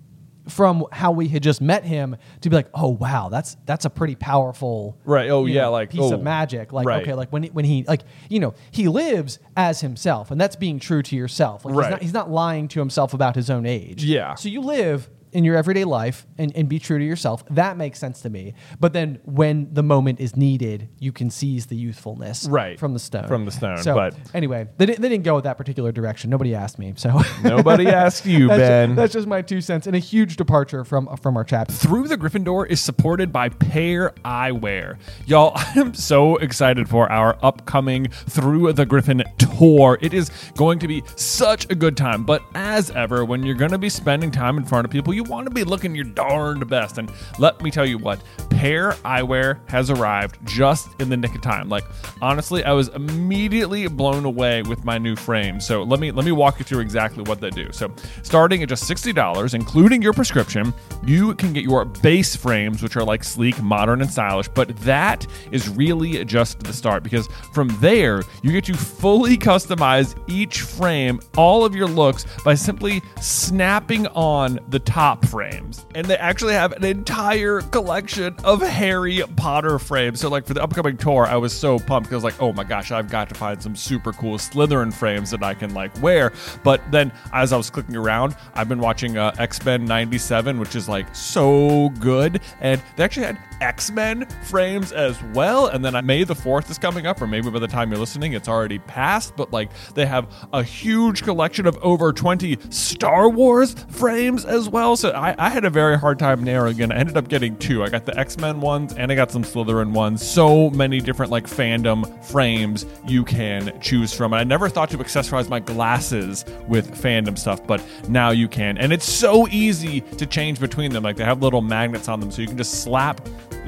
from how we had just met him to be like, oh wow, that's a pretty powerful piece of magic. Like okay, like when he like he lives as himself, and that's being true to yourself. Like he's not lying to himself about his own age. Yeah. So you live in your everyday life and be true to yourself. That makes sense to me. But then when the moment is needed, you can seize the youthfulness from the stone. So but anyway, they didn't go that particular direction. Nobody asked me. So nobody asked you, Ben. That's just my 2 cents, and a huge departure from our chat. Through the Gryffindor is supported by Pair Eyewear. Y'all, I am so excited for our upcoming Through the Griffin tour. It is going to be such a good time. But as ever, when you're going to be spending time in front of people, you want to be looking your darned best. And let me tell you what, Pair Eyewear has arrived just in the nick of time. Like, honestly, I was immediately blown away with my new frame. So let me walk you through exactly what they do. So starting at just $60, including your prescription, you can get your base frames, which are like sleek, modern, and stylish. But that is really just the start, because from there, you get to fully customize each frame, all of your looks, by simply snapping on the top frames. And they actually have an entire collection of Harry Potter frames. So like for the upcoming tour, I was so pumped because I was like, oh my gosh, I've got to find some super cool Slytherin frames that I can like wear. But then as I was clicking around, I've been watching X-Men 97, which is like so good. And they actually had X-Men frames as well. And then May the 4th is coming up, or maybe by the time you're listening, it's already passed. But like they have a huge collection of over 20 Star Wars frames as well. So I had a very hard time narrowing in. I ended up getting 2. I got the X-Men ones and I got some Slytherin ones. So many different like fandom frames you can choose from. And I never thought to accessorize my glasses with fandom stuff, but now you can. And it's so easy to change between them. Like they have little magnets on them, so you can just slap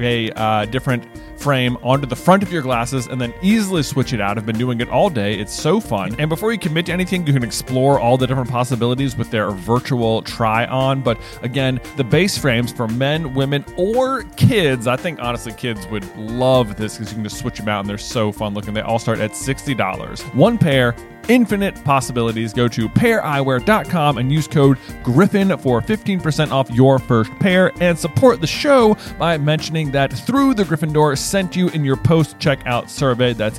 a different frame onto the front of your glasses and then easily switch it out. I've been doing it all day. It's so fun. And before you commit to anything, you can explore all the different possibilities with their virtual try-on. But again, the base frames for men, women, or kids, I think honestly kids would love this because you can just switch them out and they're so fun looking. They all start at $60. One pair, infinite possibilities. Go to paireyewear.com and use code Griffin for 15% off your first pair, and support the show by mentioning that Through the Gryffindor sent you in your post-checkout survey. That's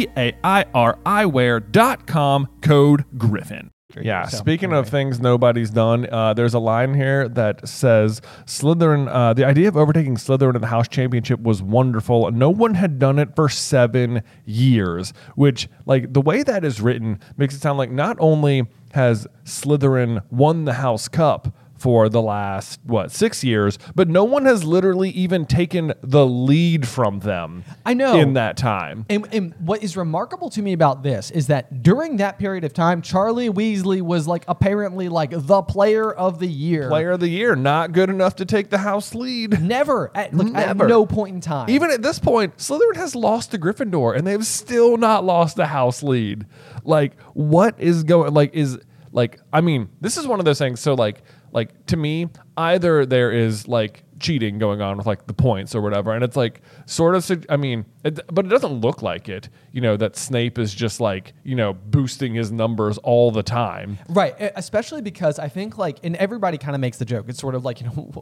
paireyewear.com, code Griffin. Yeah, so, speaking of things nobody's done, there's a line here that says Slytherin, the idea of overtaking Slytherin in the House Championship was wonderful. No one had done it for 7 years, which, like, the way that is written makes it sound like not only has Slytherin won the House Cup for the last 6 years, but no one has literally even taken the lead from them. I know. In that time. And what is remarkable to me about this is that during that period of time, Charlie Weasley was like apparently like the player of the year. Player of the year, not good enough to take the house lead. Never. At no point in time. Even at this point, Slytherin has lost to Gryffindor, and they've still not lost the house lead. Like, what is going? I mean, this is one of those things. So, like to me, either there is like cheating going on with like the points or whatever, and it's like sort of. I mean, but it doesn't look like it. That Snape is just like boosting his numbers all the time. Right, especially because I think and everybody kind of makes the joke. It's sort of like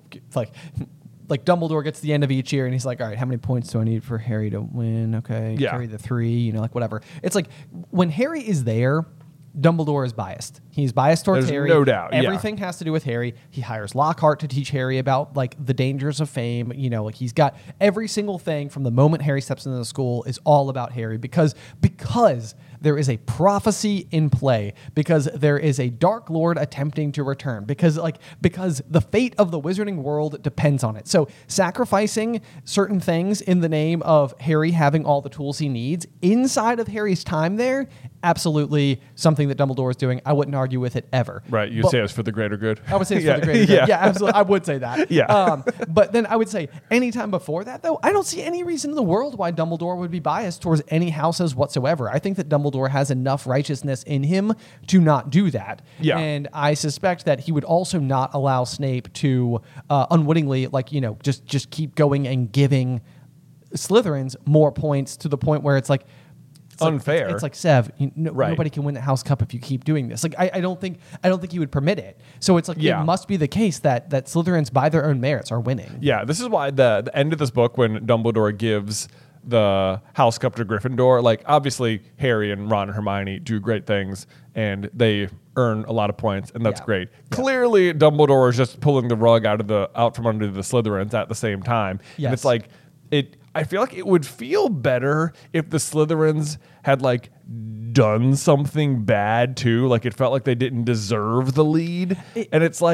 like Dumbledore gets to the end of each year and he's like, all right, how many points do I need for Harry to win? Okay, yeah. Carry the 3, whatever. It's like when Harry is there, Dumbledore is biased. He's biased towards Harry. No doubt. Everything has to do with Harry. He hires Lockhart to teach Harry about the dangers of fame. He's got every single thing from the moment Harry steps into the school is all about Harry because there is a prophecy in play, because there is a Dark Lord attempting to return, because the fate of the wizarding world depends on it. So sacrificing certain things in the name of Harry having all the tools he needs inside of Harry's time there, absolutely something that Dumbledore is doing. I wouldn't argue with it ever. Right. You'd say it's for the greater good. I would say it's for the greater good. Yeah, absolutely. I would say that. Yeah. But then I would say anytime before that, though, I don't see any reason in the world why Dumbledore would be biased towards any houses whatsoever. I think that Dumbledore has enough righteousness in him to not do that. Yeah. And I suspect that he would also not allow Snape to unwittingly, just keep going and giving Slytherins more points to the point where it's like, unfair. It's like Sev. Right. Nobody can win the House Cup if you keep doing this. I don't think he would permit it. So it's like it must be the case that Slytherins by their own merits are winning. Yeah, this is why the end of this book, when Dumbledore gives the House Cup to Gryffindor, obviously Harry and Ron and Hermione do great things and they earn a lot of points, and that's great. Yeah. Clearly, Dumbledore is just pulling the rug out from under the Slytherins at the same time. Yes. And it's like I feel like it would feel better if the Slytherins had done something bad too. It felt like they didn't deserve the lead. And it's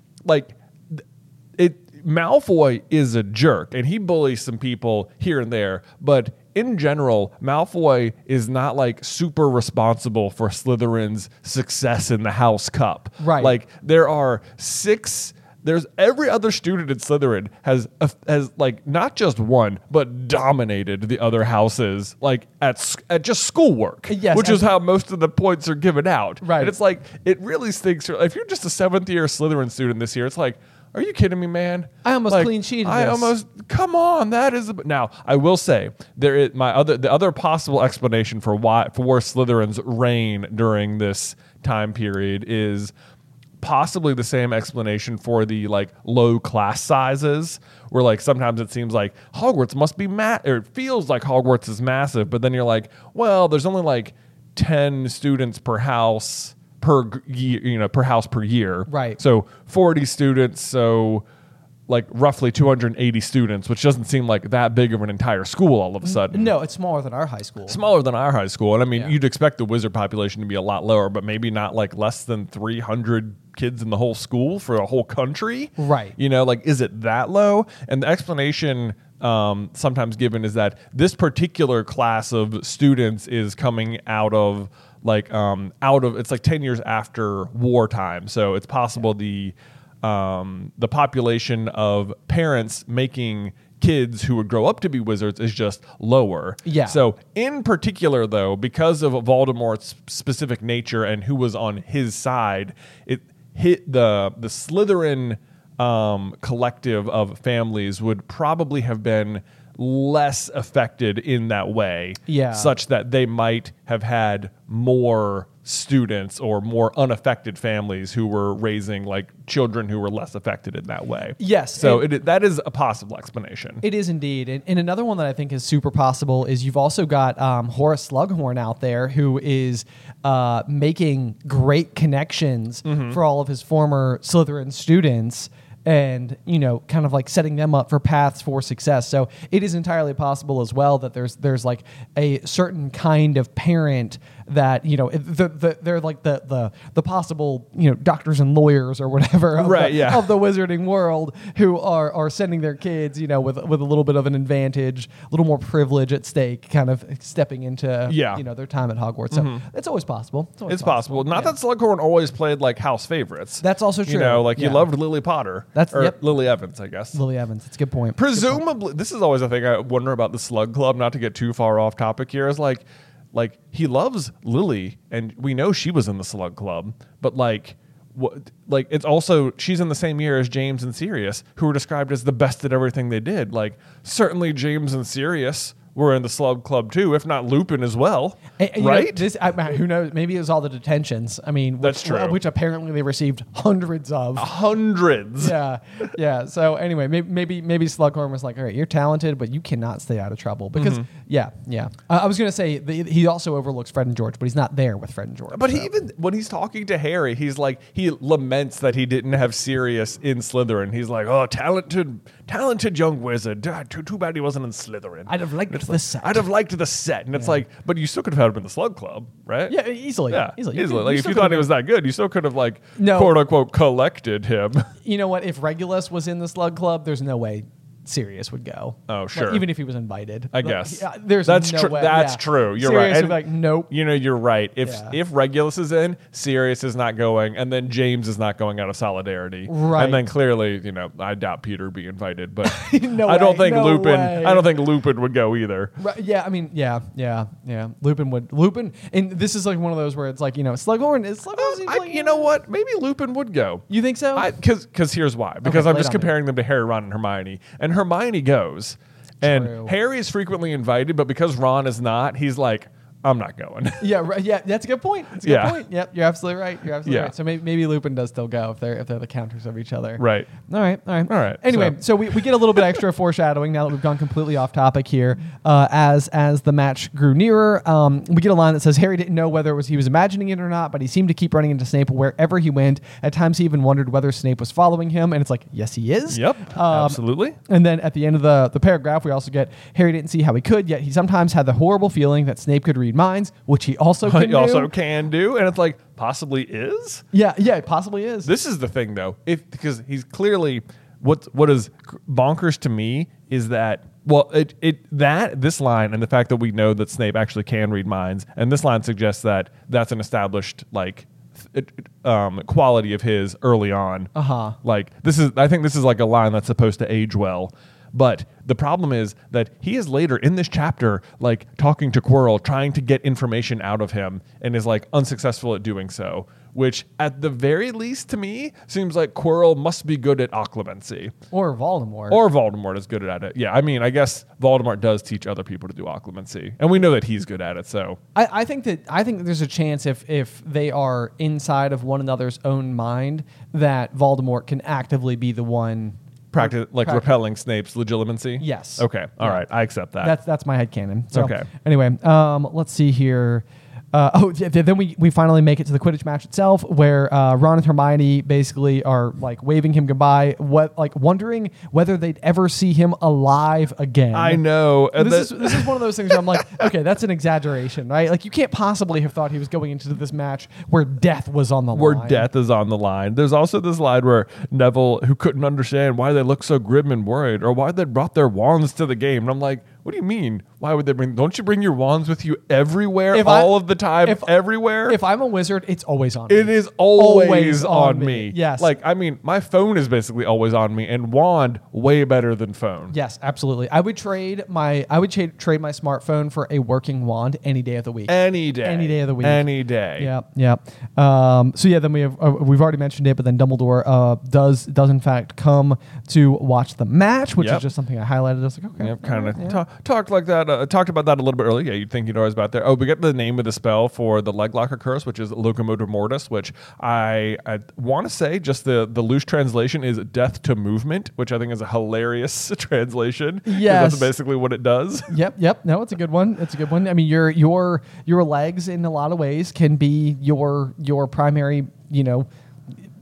Malfoy is a jerk and he bullies some people here and there, but in general, Malfoy is not super responsible for Slytherin's success in the House Cup. Right. There's every other student in Slytherin has not just won, but dominated the other houses at just schoolwork, yes, which is how most of the points are given out. Right. And it's it really stinks. If you're just a 7th year Slytherin student this year, it's are you kidding me, man? I almost clean sheeted this. Come on, that is now. I will say there is the other possible explanation for Slytherin's reign during this time period is possibly the same explanation for the low class sizes, where sometimes it seems like Hogwarts must be or it feels like Hogwarts is massive, but then you're well, there's only 10 students per house per year, per house per year. Right. So 40 students, so roughly 280 students, which doesn't seem like that big of an entire school all of a sudden. No, it's smaller than our high school. Smaller than our high school. And I mean, you'd expect the wizard population to be a lot lower, but maybe not less than 300 kids in the whole school for a whole country. Right. Is it that low? And the explanation sometimes given is that this particular class of students is coming out of it's 10 years after wartime. So it's possible the population of parents making kids who would grow up to be wizards is just lower. Yeah. So in particular, though, because of Voldemort's specific nature and who was on his side, it hit the Slytherin collective of families would probably have been less affected in that way, such that they might have had more students or more unaffected families who were raising children who were less affected in that way. Yes. So that is a possible explanation. It is indeed. And another one that I think is super possible is you've also got Horace Slughorn out there who is making great connections for all of his former Slytherin students, and kind of setting them up for paths for success. So it is entirely possible as well that there's a certain kind of parent that they're like the possible doctors and lawyers or whatever of, of the wizarding world who are sending their kids with a little bit of an advantage, a little more privilege at stake, kind of stepping into their time at Hogwarts. So it's always possible. It's possible. Not that Slughorn always played like house favorites. That's also true. You loved Lily Potter. Lily Evans, I guess. Lily Evans. That's a good point. Presumably, this is always a thing I wonder about the Slug Club, not to get too far off topic here, is like he loves Lily, and we know she was in the Slug Club, but it's also, she's in the same year as James and Sirius, who were described as the best at everything they did. Like, certainly James and Sirius were in the Slug Club too, if not Lupin as well, right? Who knows? Maybe it was all the detentions. I mean, that's true. Which apparently they received hundreds of. Hundreds. Yeah. So anyway, maybe Slughorn was like, all right, you're talented, but you cannot stay out of trouble because I was going to say he also overlooks Fred and George, but he's not there with Fred and George. But even when he's talking to Harry, he's like, he laments that he didn't have Sirius in Slytherin. He's like, oh, talented young wizard. Too bad he wasn't in Slytherin. I'd have liked the set. I'd have liked the set. And it's like, but you still could have had him in the Slug Club, right? Yeah, easily. Yeah, easily. Like, if you thought he was that good, you still could have, quote unquote, collected him. You know what? If Regulus was in the Slug Club, there's no way Sirius would go. Oh, sure. Even if he was invited. I guess. That's no way. That's true. You're Sirius right. Would be like, nope. You're right. If Regulus is in, Sirius is not going, and then James is not going out of solidarity. Right. And then clearly, I doubt Peter would be invited, but I don't think Lupin would go either. Right, yeah, I mean, yeah. Lupin, and this is like one of those where it's like, Slughorn. You know what? Maybe Lupin would go. You think so? Because here's why. Because I'm just comparing them to Harry, Ron, and Hermione. And Hermione goes. And Harry is frequently invited, but because Ron is not, he's like, I'm not going. Yeah, that's a good point. Yep, you're absolutely right. Right. So maybe Lupin does still go if they're the counters of each other. Right. All right. Anyway, so we get a little bit extra foreshadowing now that we've gone completely off topic here. As the match grew nearer, we get a line that says Harry didn't know whether he was imagining it or not, but he seemed to keep running into Snape wherever he went. At times, he even wondered whether Snape was following him, and it's like, yes, he is. Yep. Absolutely. And then at the end of the paragraph, we also get Harry didn't see how he could, yet he sometimes had the horrible feeling that Snape could read minds, which he also can do. And it's like, possibly is? Yeah, it possibly is. This is the thing, though. Because he's clearly, what is bonkers to me is that, this line and the fact that we know that Snape actually can read minds, and this line suggests that that's an established, quality of his early on. I think this is like a line that's supposed to age well. But the problem is that he is later in this chapter, talking to Quirrell, trying to get information out of him, and is unsuccessful at doing so. Which, at the very least, to me, seems like Quirrell must be good at occlumency. Or Voldemort. Or Voldemort is good at it. Yeah, I mean, I guess Voldemort does teach other people to do occlumency, and we know that he's good at it. So I think there's a chance if they are inside of one another's own mind that Voldemort can actively be the one. Repelling Snape's legitimacy? Yes. Okay. All right. I accept that. That's my headcanon. So, okay. Anyway, let's see here. Then we finally make it to the Quidditch match itself, where Ron and Hermione basically are waving him goodbye, wondering whether they'd ever see him alive again. I know. This is one of those things where I'm like, okay, that's an exaggeration, right? You can't possibly have thought he was going into this match where death was on the line. Where death is on the line. There's also this line where Neville, who couldn't understand why they look so grim and worried, or why they brought their wands to the game, and I'm like, what do you mean? Why would they don't you bring your wands with you everywhere, all of the time, everywhere? If I'm a wizard, it's always on me. It is always on me. Yes. My phone is basically always on me, and wand way better than phone. Yes, absolutely. I would trade my smartphone for a working wand any day of the week. Any day. Any day of the week. Any day. Yeah. Then we've already mentioned it, but then Dumbledore does in fact come to watch the match, which is just something I highlighted. I was like, okay. Yep, kind of talked like that. Talked about that a little bit earlier. Yeah, you'd think you'd always about there. Oh, we get the name of the spell for the leg locker curse, which is Locomotor Mortis, which I want to say just the loose translation is death to movement, which I think is a hilarious translation. Yes, that's basically what it does. Yep. No, it's a good one. I mean, your legs in a lot of ways can be your primary,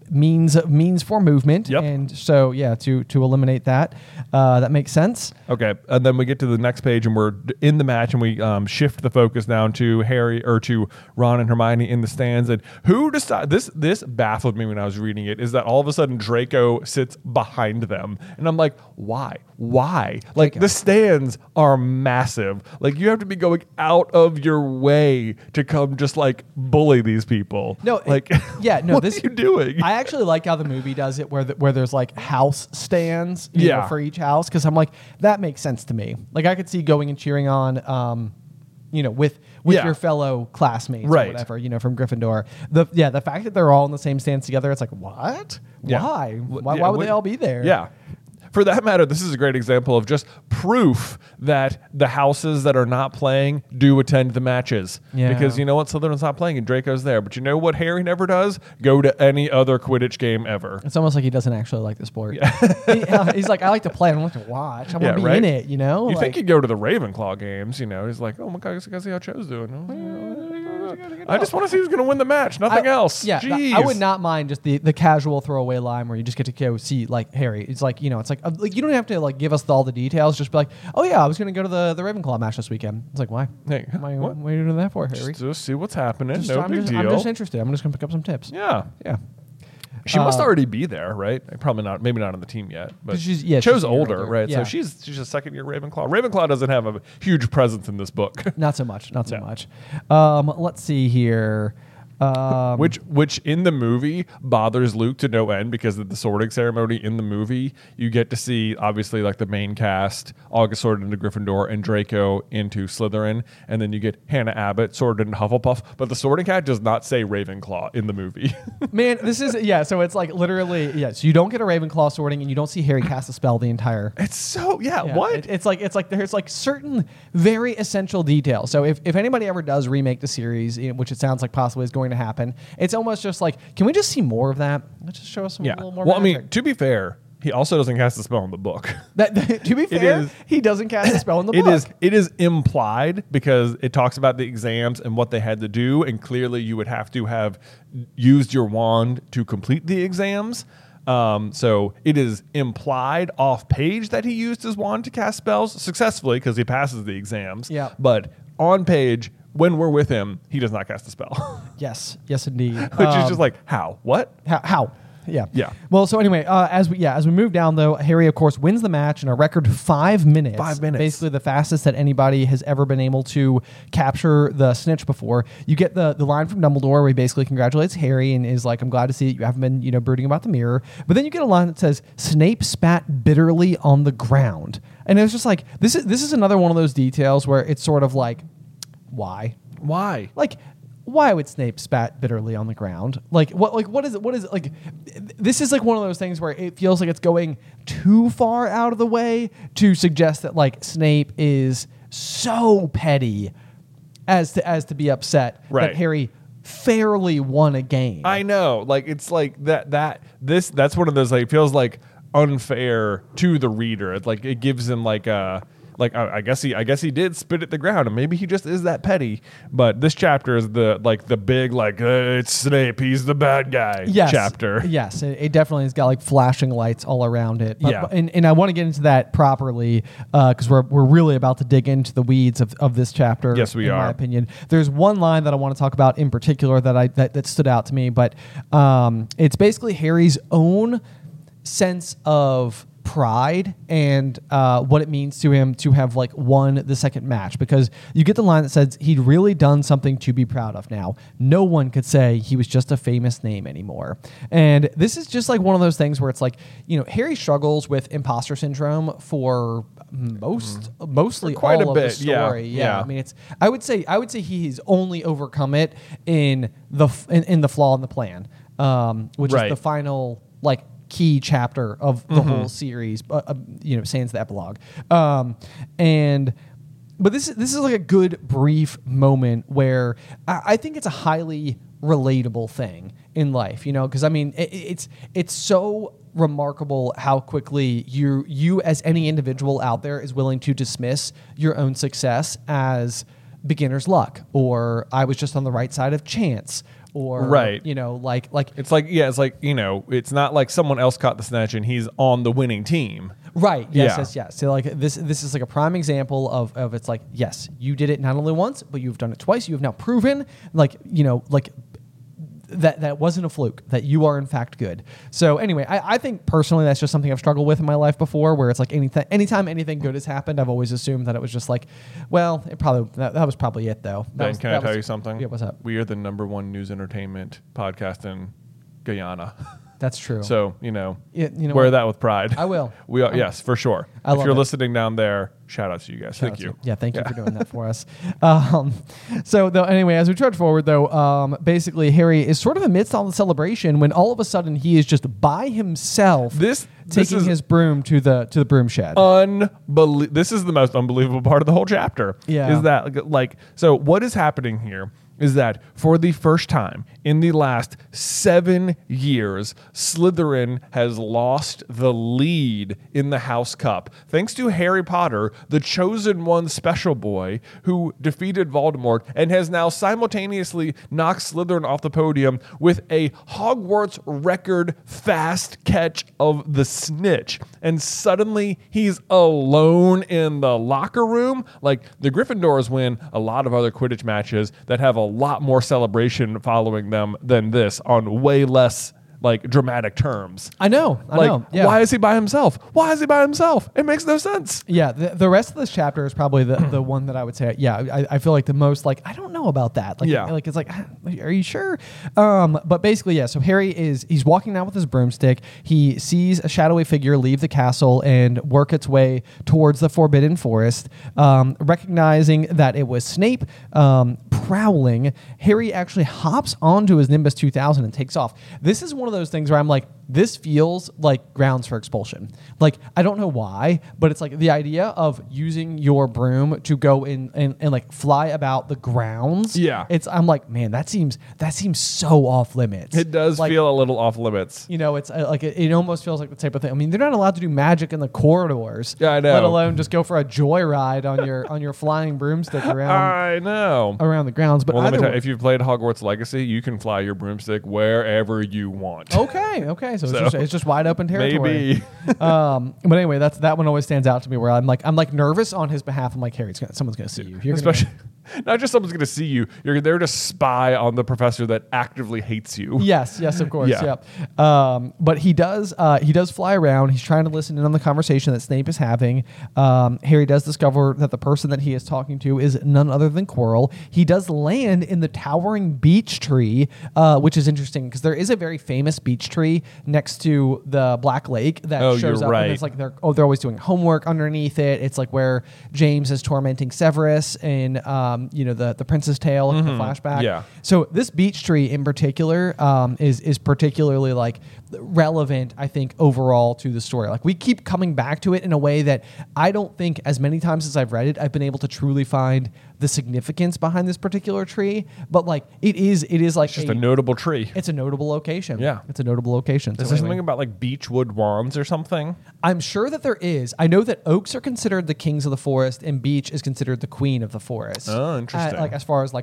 means for movement. Yep. And so, to eliminate that, that makes sense. Okay, and then we get to the next page, and we're in the match, and we shift the focus down to to Ron and Hermione in the stands. And who decided this baffled me when I was reading it, is that all of a sudden Draco sits behind them, and I'm like, why? Like, Draco. the stands are massive. Like, you have to be going out of your way to come just like bully these people. No, like, what are you doing? I actually like how the movie does it, where there's like house stands, you know, for each house, because I'm like, that makes sense to me. Like, I could see going and cheering on, with your fellow classmates, right, or whatever, from Gryffindor. The fact that they're all in the same stands together, it's like, what? Yeah. Why would they all be there? Yeah. For that matter, this is a great example of just proof that the houses that are not playing do attend the matches. Yeah. Because you know what? Slytherin's not playing and Draco's there. But you know what Harry never does? Go to any other Quidditch game ever. It's almost like he doesn't actually like the sport. Yeah. He's like, I like to play. I don't like to watch. I want to be in it, You like, think he'd go to the Ravenclaw games, He's like, oh my God, I gotta see how Cho's doing. I just want to see who's going to win the match. Nothing else. Yeah, Jeez. I would not mind just the casual throwaway line where you just get to go see like Harry. It's like, it's like you don't have to like give us all the details. Just be like, oh yeah, I was going to go to the Ravenclaw match this weekend. It's like, why? Hey, what are you doing that for, Harry? Just see what's happening. Just- No I'm big just, deal. I'm just interested. I'm just going to pick up some tips. Yeah. Yeah. She must already be there, right? Probably not. Maybe not on the team yet. But she's Cho's a year older, older. right? Yeah. So she's a second-year Ravenclaw. Ravenclaw doesn't have a huge presence in this book. Not so much. Not so No. much. Let's see here. Which in the movie bothers Luke to no end, because of the sorting ceremony in the movie, you get to see obviously like the main cast all get sorted into Gryffindor and Draco into Slytherin, and then you get Hannah Abbott sorted into Hufflepuff, but the sorting hat does not say Ravenclaw in the movie. Man, this is so it's like literally so you don't get a Ravenclaw sorting, and you don't see Harry cast a spell the entire. It's so what? It's like there's like certain very essential details. So if anybody ever does remake the series, which it sounds like possibly is going to happen, it's almost just like, can we just see more of that? Let's just show us some a little more. Well, magic. I mean, to be fair, he also doesn't cast the spell in the book. To be fair, he doesn't cast a spell in the book. It is implied, because it talks about the exams and what they had to do, and clearly you would have to have used your wand to complete the exams. So it is implied off page that he used his wand to cast spells successfully, because he passes the exams. Yeah. But on page, when we're with him, he does not cast a spell. Yes, indeed. Which is just like, how? What? How? Yeah. Yeah. Well, so anyway, as we move down, though, Harry, of course, wins the match in a record 5 minutes. 5 minutes. Basically the fastest that anybody has ever been able to capture the snitch before. You get the line from Dumbledore where he basically congratulates Harry and is like, I'm glad to see that you haven't been, brooding about the mirror. But then you get a line that says, Snape spat bitterly on the ground. And it was just like, this is another one of those details where it's sort of like, why? Like, why would Snape spat bitterly on the ground? Like, what is it? Like, this is like one of those things where it feels like it's going too far out of the way to suggest that like Snape is so petty as to be upset Right. that Harry fairly won a game. I know. Like, it's like that's one of those, like, it feels like unfair to the reader. It's like, it gives him like a, I guess he did spit at the ground, and maybe he just is that petty. But this chapter is the big it's Snape, he's the bad guy chapter. Yes, it definitely has got like flashing lights all around it. Yeah. And I want to get into that properly because we're really about to dig into the weeds of this chapter. Yes, we in are. my opinion. There's one line that I want to talk about in particular that stood out to me, but it's basically Harry's own sense of pride and what it means to him to have like won the second match, because you get the line that says he'd really done something to be proud of now. No one could say he was just a famous name anymore. And this is just like one of those things where it's like, Harry struggles with imposter syndrome for mostly For quite all a of bit, the story. yeah. I mean, I would say he's only overcome it in the flaw in the plan, which Right. is the final like key chapter of the whole series, sans the epilogue. But this is like a good brief moment where I think it's a highly relatable thing in life, because I mean it's so remarkable how quickly you as any individual out there is willing to dismiss your own success as beginner's luck, or I was just on the right side of chance, or Right. like It's like, it's not like someone else caught the snatch and he's on the winning team. right. Yes, Yeah. yes. So like this is like a prime example of it's like, yes, you did it not only once, but you've done it twice. You have now proven like that wasn't a fluke, that you are in fact good. So anyway, I think personally that's just something I've struggled with in my life before, where it's like anytime anything good has happened, I've always assumed that it was just like, well, that was probably it though. Ben, can I tell you something? Yeah, what's up? We are the #1 news entertainment podcast in Guyana. That's true. So, know wear what? that with pride. I will. We are, yes, for sure. I if love you're it. listening down there, shout out to you guys. Thank you. Yeah, thank you for doing that for us. So, though, anyway, as we trudge forward, though, basically Harry is sort of amidst all the celebration when all of a sudden he is just by himself, taking his broom to the broom shed. This is the most unbelievable part of the whole chapter. Yeah. Is that so what is happening here is that for the first time in the last 7 years, Slytherin has lost the lead in the House Cup, thanks to Harry Potter, the chosen one special boy who defeated Voldemort and has now simultaneously knocked Slytherin off the podium with a Hogwarts record fast catch of the snitch. And suddenly he's alone in the locker room. Like, the Gryffindors win a lot of other Quidditch matches that have a lot more celebration following them than this on way less dramatic terms. I know. Yeah. Why is he by himself? It makes no sense. Yeah, the rest of this chapter is probably the one that I would say. Yeah, I feel like the most I don't know about that. It's like, are you sure? But basically, yeah. So Harry he's walking down with his broomstick. He sees a shadowy figure leave the castle and work its way towards the Forbidden Forest. Recognizing that it was Snape prowling, Harry actually hops onto his Nimbus 2000 and takes off. This is one of those things where I'm like, this feels like grounds for expulsion. Like, I don't know why, but it's like the idea of using your broom to go in and like fly about the grounds. Yeah. I'm like, man, that seems so off limits. It does feel a little off limits. It's like it almost feels like the type of thing. I mean, they're not allowed to do magic in the corridors. Yeah, I know. Let alone just go for a joyride on your flying broomstick around. I know. Around the grounds. But let me tell you, if you've played Hogwarts Legacy, you can fly your broomstick wherever you want. Okay. So it's just wide open territory. Maybe. But anyway, that one always stands out to me where I'm like nervous on his behalf. I'm like, Harry, someone's going to see you. Especially, not just someone's going to see you. You're there to spy on the professor that actively hates you. Yes, of course. Yeah. But he does fly around. He's trying to listen in on the conversation that Snape is having. Harry does discover that the person that he is talking to is none other than Quirrell. He does land in the towering beech tree, which is interesting because there is a very famous beech tree next to the Black Lake that shows up. Right. And it's like they're always doing homework underneath it. It's like where James is tormenting Severus in the Prince's Tale, the flashback. Yeah. So this beech tree in particular is particularly relevant, I think, overall to the story. Like, we keep coming back to it in a way that I don't think, as many times as I've read it, I've been able to truly find the significance behind this particular tree. But it is like It's just a notable tree. It's a notable location. Yeah. It's a notable location. Is there something about beechwood wands or something? I'm sure that there is. I know that oaks are considered the kings of the forest, and beech is considered the queen of the forest. Oh, interesting. As far as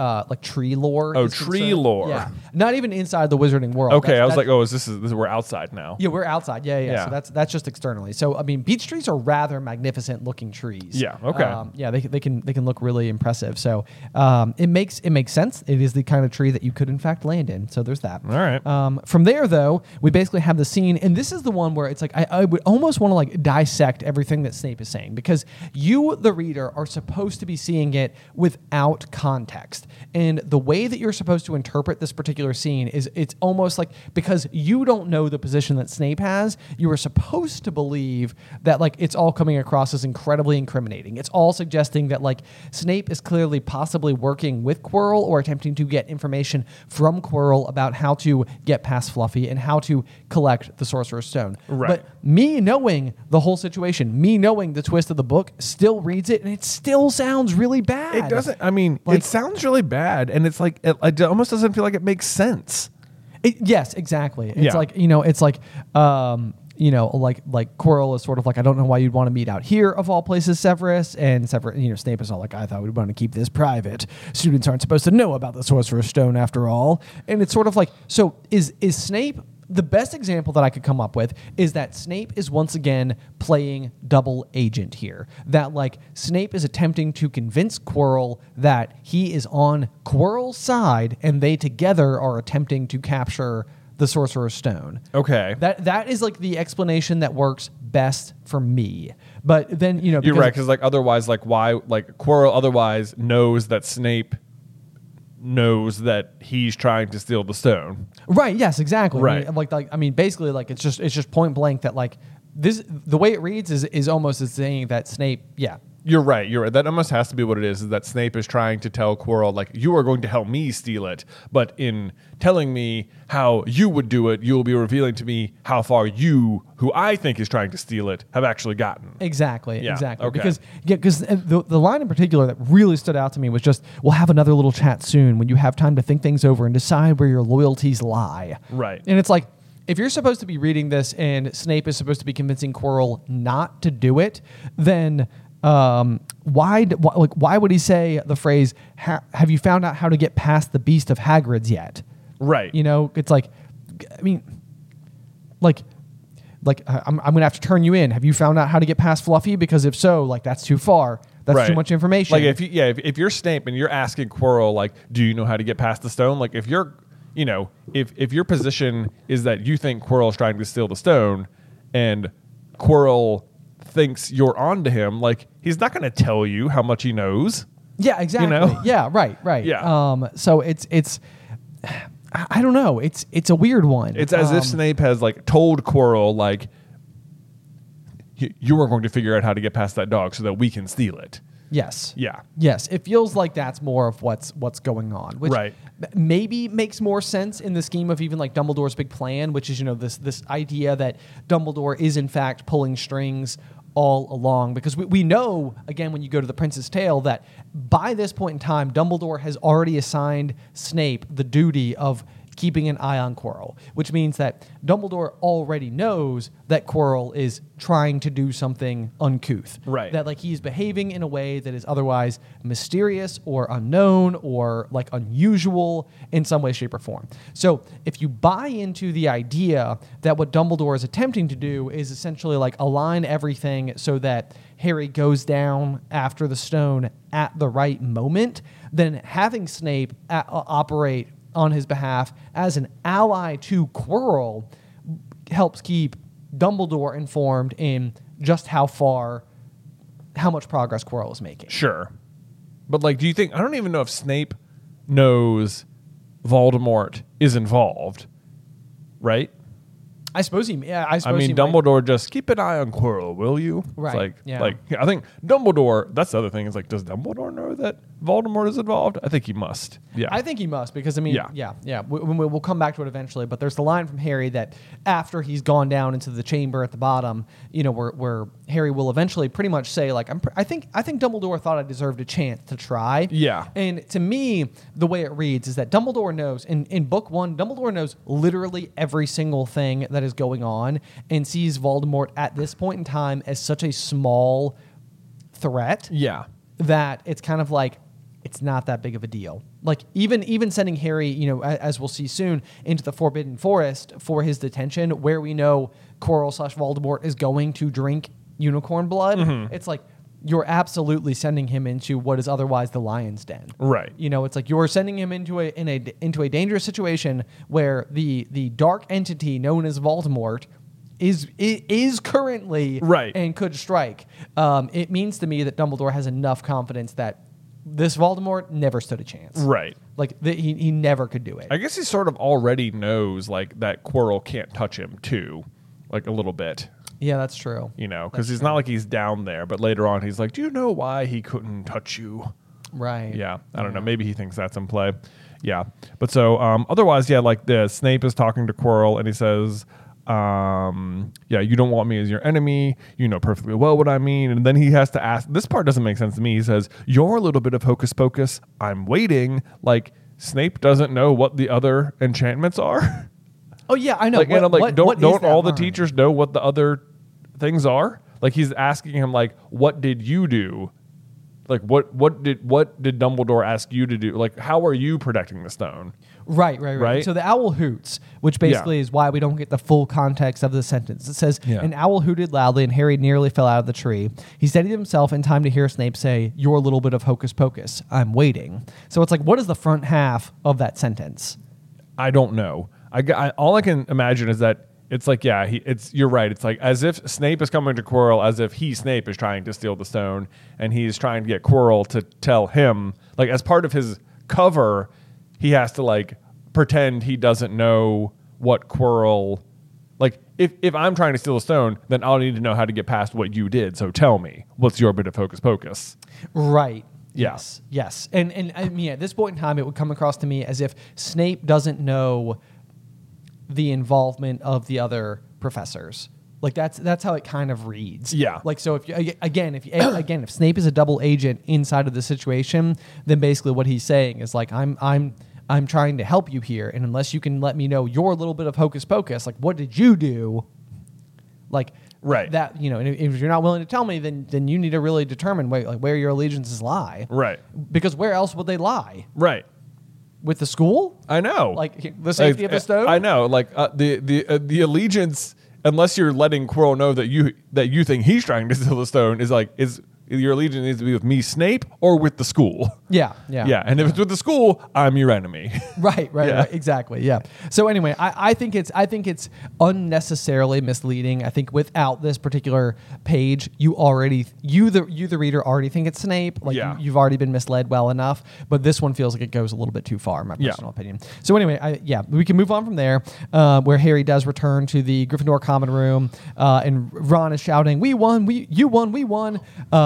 tree lore. Oh, is tree concerned. lore. Yeah, not even inside the wizarding world. Okay, I was like, this is we're outside now. Yeah, we're outside. Yeah. So that's just externally. So I mean, beech trees are rather magnificent looking trees. Yeah. Okay. They can look really impressive. So it makes sense. It is the kind of tree that you could in fact land in. So there's that. All right. From there, though, we basically have the scene, and this is the one where it's like I would almost want to dissect everything that Snape is saying, because you, the reader, are supposed to be seeing it without context, and the way that you're supposed to interpret this particular scene is it's almost like, because you don't know the position that Snape has, you are supposed to believe that it's all coming across as incredibly incriminating. It's all suggesting that Snape is clearly possibly working with Quirrell or attempting to get information from Quirrell about how to get past Fluffy and how to collect the Sorcerer's Stone. Right. But me knowing the whole situation, me knowing the twist of the book, still reads it and it still sounds really bad. It doesn't. I mean, it sounds really bad, and it's it almost doesn't feel like it makes sense. Yes, exactly. It's Yeah. like Quirrell is sort of like, I don't know why you'd want to meet out here of all places, Severus. And Severus, Snape is all like, I thought we'd want to keep this private. Students aren't supposed to know about the Sorcerer's Stone after all. And it's sort of like, so is Snape, the best example that I could come up with is that Snape is once again playing double agent here. That like Snape is attempting to convince Quirrell that he is on Quirrell's side and they together are attempting to capture the Sorcerer's Stone. Okay. That is like the explanation that works best for me. But then, you're right, because like otherwise, like why, like Quirrell otherwise knows that Snape knows that he's trying to steal the stone. Right. Yes. Exactly. Right. Basically, like it's just point blank that like this, the way it reads is almost as saying that Snape. Yeah. You're right. That almost has to be what it is that Snape is trying to tell Quirrell, like, you are going to help me steal it, but in telling me how you would do it, you will be revealing to me how far you, who I think is trying to steal it, have actually gotten. Exactly. Yeah, Exactly. okay. Because the line in particular that really stood out to me was just, we'll have another little chat soon when you have time to think things over and decide where your loyalties lie. Right. And it's like, if you're supposed to be reading this and Snape is supposed to be convincing Quirrell not to do it, then why would he say the phrase, have you found out how to get past the beast of Hagrid's yet? Right. It's like, I mean, I'm going to have to turn you in. Have you found out how to get past Fluffy? Because if so, like, that's too far. That's right. too much information. Like if you're Snape and you're asking Quirrell, like, do you know how to get past the stone? Like if you're, if your position is that you think Quirrell's trying to steal the stone and Quirrell thinks you're onto him, like he's not going to tell you how much he knows. Yeah, exactly. Yeah, right. Yeah. So it's I don't know. It's a weird one. It's as if Snape has like told Quirrell, like, you are going to figure out how to get past that dog so that we can steal it. Yes. Yeah. Yes. It feels like that's more of what's going on, which right. maybe makes more sense in the scheme of even like Dumbledore's big plan, which is, this idea that Dumbledore is in fact pulling strings all along, because we know, again, when you go to the Prince's Tale, that by this point in time, Dumbledore has already assigned Snape the duty of keeping an eye on Quirrell, which means that Dumbledore already knows that Quirrell is trying to do something uncouth. Right. That like he's behaving in a way that is otherwise mysterious or unknown or like unusual in some way, shape, or form. So if you buy into the idea that what Dumbledore is attempting to do is essentially like align everything so that Harry goes down after the stone at the right moment, then having Snape operate on his behalf as an ally to Quirrell helps keep Dumbledore informed in just how much progress Quirrell is making. Sure. But like, do you think, I don't even know if Snape knows Voldemort is involved, right? I suppose Dumbledore just keep an eye on Quirrell, will you? Right. It's like, I think Dumbledore, that's the other thing, is like, does Dumbledore know that Voldemort is involved? I think he must. Yeah. I think he must, because we'll come back to it eventually, but there's the line from Harry that after he's gone down into the chamber at the bottom, where Harry will eventually pretty much say, like, I think Dumbledore thought I deserved a chance to try. Yeah. And to me, the way it reads is that Dumbledore knows, in book one, Dumbledore knows literally every single thing that is going on and sees Voldemort at this point in time as such a small threat. Yeah. That it's kind of like, it's not that big of a deal. Like even sending Harry, as we'll see soon, into the Forbidden Forest for his detention, where we know Quirrell/Voldemort is going to drink unicorn blood. Mm-hmm. It's like, you're absolutely sending him into what is otherwise the lion's den. Right. It's like you're sending him into a dangerous situation where the dark entity known as Voldemort is currently right and could strike. It means to me that Dumbledore has enough confidence that this Voldemort never stood a chance. Right. Like he never could do it. I guess he sort of already knows like that Quirrell can't touch him too, like a little bit. Yeah, that's true. Because he's not like he's down there, but later on he's like, do you know why he couldn't touch you? Right. Yeah. I don't know. Maybe he thinks that's in play. Yeah. But so otherwise, yeah, like the Snape is talking to Quirrell and he says, you don't want me as your enemy. You know perfectly well what I mean. And then he has to ask, this part doesn't make sense to me. He says, you're a little bit of hocus pocus. I'm waiting. Like Snape doesn't know what the other enchantments are. Oh yeah, I know. Like, and I'm like, what don't is that all the line? teachers know what the other things are? Like, he's asking him, like, what did you do? Like, what did Dumbledore ask you to do? Like, how are you protecting the stone? Right. So the owl hoots, which basically is why we don't get the full context of the sentence. It says, an owl hooted loudly and Harry nearly fell out of the tree. He steadied himself in time to hear Snape say, "Your little bit of hocus pocus. I'm waiting." So it's like, what is the front half of that sentence? I don't know. All I can imagine is that it's like, you're right. It's like as if Snape is coming to Quirrell, as if Snape is trying to steal the stone, and he's trying to get Quirrell to tell him, like, as part of his cover, he has to like pretend he doesn't know what Quirrell. Like, if I'm trying to steal a stone, then I'll need to know how to get past what you did. So tell me, what's your bit of hocus pocus? Right. Yeah. Yes. And I mean, at this point in time, it would come across to me as if Snape doesn't know the involvement of the other professors. Like that's how it kind of reads. Yeah. Like, so if Snape is a double agent inside of the situation, then basically what he's saying is like, I'm trying to help you here, and unless you can let me know your little bit of hocus pocus, like what did you do? Like, right. That, you know, and if you're not willing to tell me, then you need to really determine where your allegiances lie. Right. Because where else would they lie? Right. With the school? I know. Like the safety of the stone? I know. Like the allegiance, unless you're letting Quirrell know that you think he's trying to steal the stone, is your allegiance needs to be with me, Snape, or with the school. Yeah. And if it's with the school, I'm your enemy. Right, exactly. Yeah. So anyway, I think it's unnecessarily misleading. I think without this particular page, you the reader already think it's Snape. Like you've already been misled well enough. But this one feels like it goes a little bit too far, in my personal opinion. So anyway, we can move on from there, where Harry does return to the Gryffindor common room, and Ron is shouting, "We won! You won! We won!"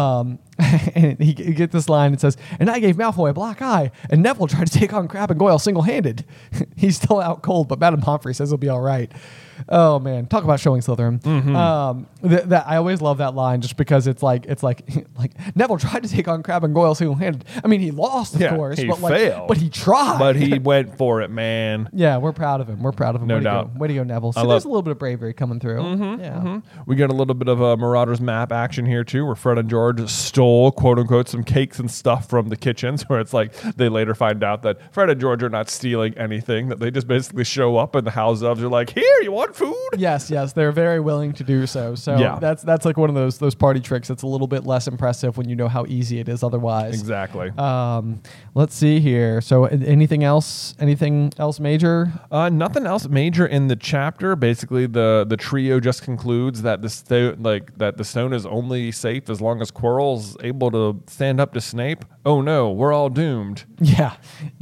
And he get this line. It says, "And I gave Malfoy a black eye, and Neville tried to take on Crabbe and Goyle single-handed." He's still out cold, but Madame Pomfrey says he'll be all right. Oh man, talk about showing Slytherin. Mm-hmm. I always love that line just because it's like Neville tried to take on Crabbe and Goyle single-handed. I mean, he lost, of course, he but failed, but he tried. But he went for it, man. Yeah, we're proud of him. No doubt. Way to go, Neville. So there's a little bit of bravery coming through. Mm-hmm, yeah. Mm-hmm. We got a little bit of a Marauders map action here too, where Fred and George stole, quote unquote, some cakes and stuff from the kitchens. Where it's like they later find out that Fred and George are not stealing anything; that they just basically show up and the house elves are like, "Here, you want food?" Yes, they're very willing to do so. So that's like one of those party tricks that's a little bit less impressive when you know how easy it is otherwise. Exactly. Let's see here. So anything else major? Nothing else major in the chapter. Basically, the trio just concludes that the stone is only safe as long as Quirrell's able to stand up to Snape. Oh no, we're all doomed. Yeah.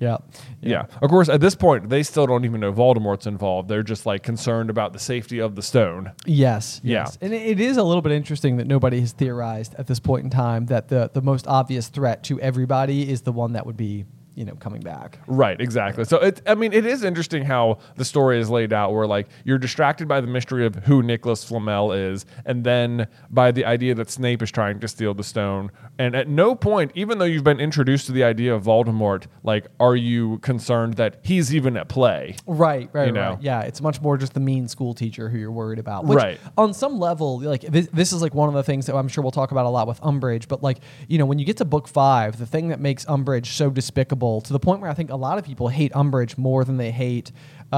Of course, at this point, they still don't even know Voldemort's involved. They're just like concerned about the safety of the stone. Yes. Yeah. And it is a little bit interesting that nobody has theorized at this point in time that the most obvious threat to everybody is the one that would be, coming back. Right, exactly. So it is interesting how the story is laid out, where like you're distracted by the mystery of who Nicholas Flamel is, and then by the idea that Snape is trying to steal the stone. And at no point, even though you've been introduced to the idea of Voldemort, like, are you concerned that he's even at play? Right. Yeah, it's much more just the mean school teacher who you're worried about. Which, right. On some level, like this is like one of the things that I'm sure we'll talk about a lot with Umbridge. But like, when you get to book 5, the thing that makes Umbridge so despicable, to the point where I think a lot of people hate Umbridge more than they hate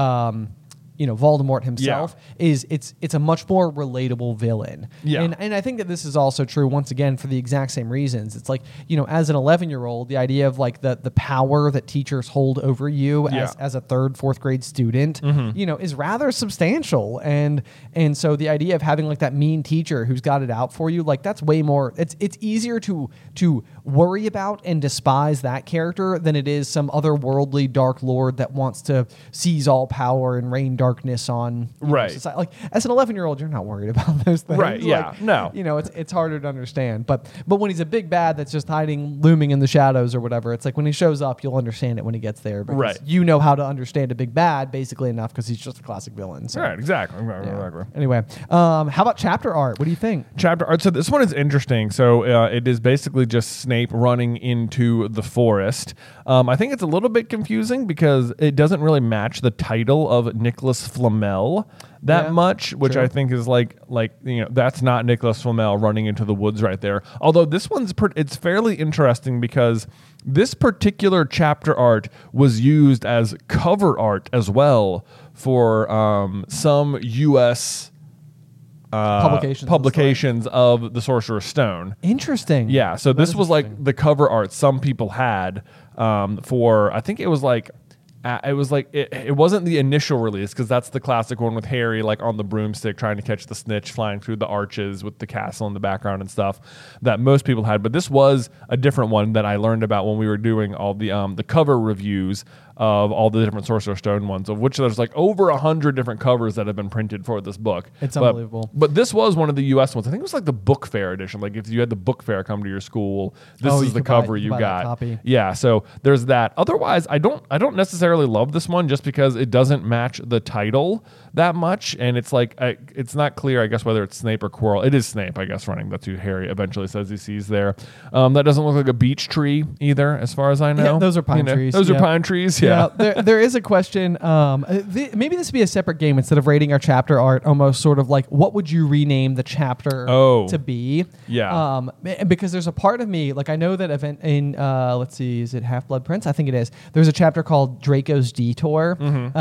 Voldemort himself, is it's a much more relatable villain. Yeah. And I think that this is also true once again for the exact same reasons. It's like, as an 11-year-old, the idea of like the power that teachers hold over you as a 3rd, 4th grade student, is rather substantial. And so the idea of having like that mean teacher who's got it out for you, like that's way more, it's easier to worry about and despise that character than it is some otherworldly dark lord that wants to seize all power and rain darkness on society. Like as an 11-year-old, you're not worried about those things. Right. Yeah. Like, no. It's harder to understand. But when he's a big bad that's just looming in the shadows or whatever, it's like when he shows up, you'll understand it when he gets there. Because you know how to understand a big bad basically enough because he's just a classic villain. So. Right. Exactly. Anyway, how about chapter art? What do you think? Chapter art. So this one is interesting. So it is basically just Snape running into the forest. I think it's a little bit confusing because it doesn't really match the title of Nicholas Nicholas Flamel that Yeah, much, which true. I think is like that's not Nicholas Flamel running into the woods right there. Although this one's it's fairly interesting because this particular chapter art was used as cover art as well for some U.S. Publications of the Sorcerer's Stone. Interesting. Yeah, so this is was like the cover art some people had for, I think it was like, it wasn't the initial release because that's the classic one with Harry like on the broomstick trying to catch the snitch flying through the arches with the castle in the background and stuff that most people had. But this was a different one that I learned about when we were doing all the cover reviews of all the different Sorcerer's Stone ones, of which there's like over 100 different covers that have been printed for this book. It's unbelievable. But this was one of the U.S. ones. I think it was like the book fair edition. Like if you had the book fair come to your school, this Oh, is you the could buy- cover you you buy that got. copy. Yeah, so there's that. Otherwise, I don't necessarily love this one just because it doesn't match the title that much, and it's like it's not clear, I guess, whether it's Snape or Quirrell. It is Snape, I guess, running. That's who Harry eventually says he sees there. That doesn't look like a beech tree either, as far as I know. Yeah, those are pine trees. Those are Yeah. pine trees. Yeah. there is a question. Maybe this would be a separate game instead of rating our chapter art. Almost sort of like, what would you rename the chapter to be? Yeah. Because there's a part of me, like I know that event in let's see, is it Half-Blood Prince? I think it is. There's a chapter called Draco's Detour.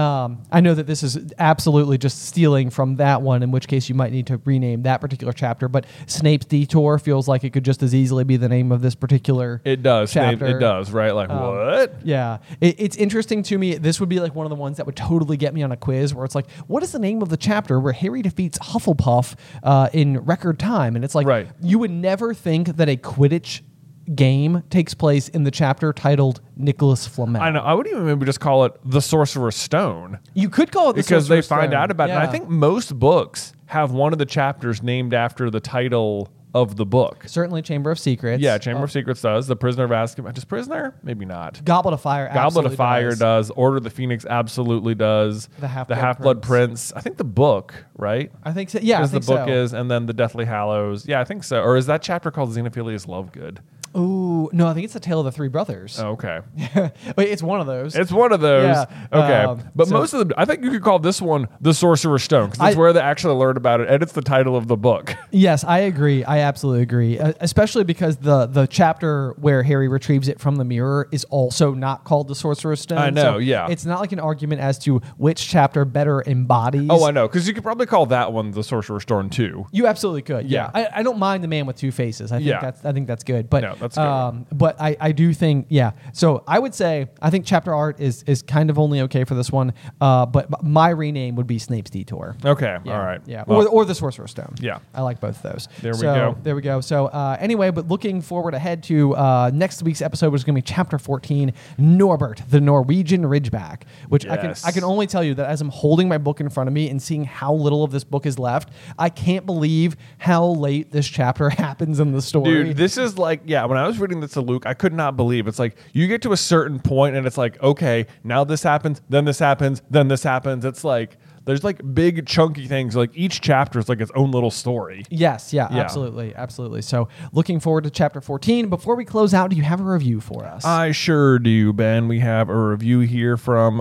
I know that this is absolutely just stealing from that one, in which case you might need to rename that particular chapter. But Snape's Detour feels like it could just as easily be the name of this particular It does. chapter. It does, right? Like, what? Yeah. It's interesting to me. This would be like one of the ones that would totally get me on a quiz where it's like, what is the name of the chapter where Harry defeats Hufflepuff in record time? And it's like, Right. you would never think that a Quidditch game takes place in the chapter titled Nicholas Flamel. I know. I would even maybe just call it the Sorcerer's Stone. You could call it the Because they Sorcerer's find Stone. out about it. And I Yeah. think most books have one of the chapters named after the title of the book. Certainly Chamber of Secrets. Yeah, Chamber of Secrets does. The Prisoner of Azkaban. Just Prisoner? Maybe not. Goblet of Fire Goblet absolutely of Fire does. does. Order of the Phoenix absolutely does. The Half-Blood Half-Blood Prince. I think the book, right? I think so. Yeah, I Because the think book so. is, and then the Deathly Hallows. Yeah, I think so. Or is that chapter called Xenophilius Lovegood? Ooh, no, I think it's the Tale of the Three Brothers. Oh, okay. Wait, it's one of those. It's one of those. Yeah, Okay. But so- most of them, I think you could call this one the Sorcerer's Stone because that's where they actually learned about it, and it's the title of the book. Yes, I agree. I absolutely agree. Especially because the chapter where Harry retrieves it from the mirror is also not called the Sorcerer's Stone. I know, So yeah. It's not like an argument as to which chapter better embodies. Oh, I know, because you could probably call that one the Sorcerer's Stone too. You absolutely could. Yeah. Yeah. I don't mind the man with two faces. I think that's good. But No, that's good. But I do think, yeah. So I would say I think chapter art is kind of only okay for this one. But my rename would be Snape's Detour. Okay, Yeah, all right. Yeah, Well, or the Sorcerer's Stone. Yeah. I like both of those. There we go. There we go. So anyway, but looking forward ahead to next week's episode, which is going to be chapter 14, Norbert, the Norwegian Ridgeback, which Yes. I can only tell you that as I'm holding my book in front of me and seeing how little of this book is left, I can't believe how late this chapter happens in the story. Dude, this is like, yeah, when I was reading this to Luke, I could not believe. It's like, you get to a certain point and it's like, okay, now this happens, then this happens, then this happens. It's like, there's like big chunky things. Like each chapter is like its own little story. Yes, yeah, Yeah. absolutely. So looking forward to chapter 14. Before we close out, do you have a review for us? I sure do, Ben. We have a review here from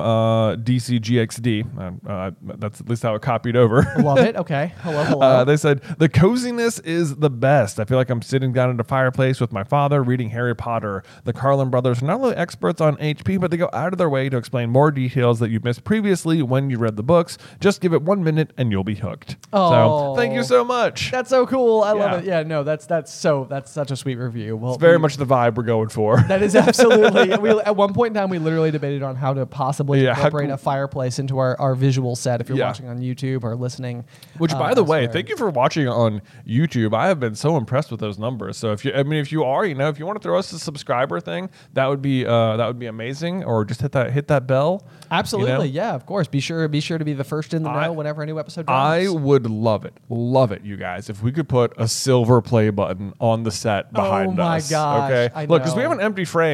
DCGXD. That's at least how it copied over. Love it. Okay. Hello. They said, the coziness is the best. I feel like I'm sitting down at a fireplace with my father reading Harry Potter. The Carlin brothers are not only experts on HP, but they go out of their way to explain more details that you've missed previously when you read the books. Just give it 1 minute and you'll be hooked. Oh. So thank you so much. That's so cool. I love Yeah. it. Yeah, no, that's such a sweet review. Well, It's very much the vibe we're going for. that is absolutely. At one point in time, we literally debated on how to possibly Yeah, incorporate a fireplace into our visual set if you're Yeah. watching on YouTube or listening. Which, by the way, elsewhere. thank you for watching on YouTube. I have been so impressed with those numbers. So if you are, if you want to throw us a subscriber thing, that would be amazing. Or just hit that bell. Absolutely, you know? yeah, of course. Be sure to be the first in the know whenever a new episode drops. I would love it, you guys, if we could put a silver play button on the set behind my us. gosh, Okay, I look, because we know. have an empty frame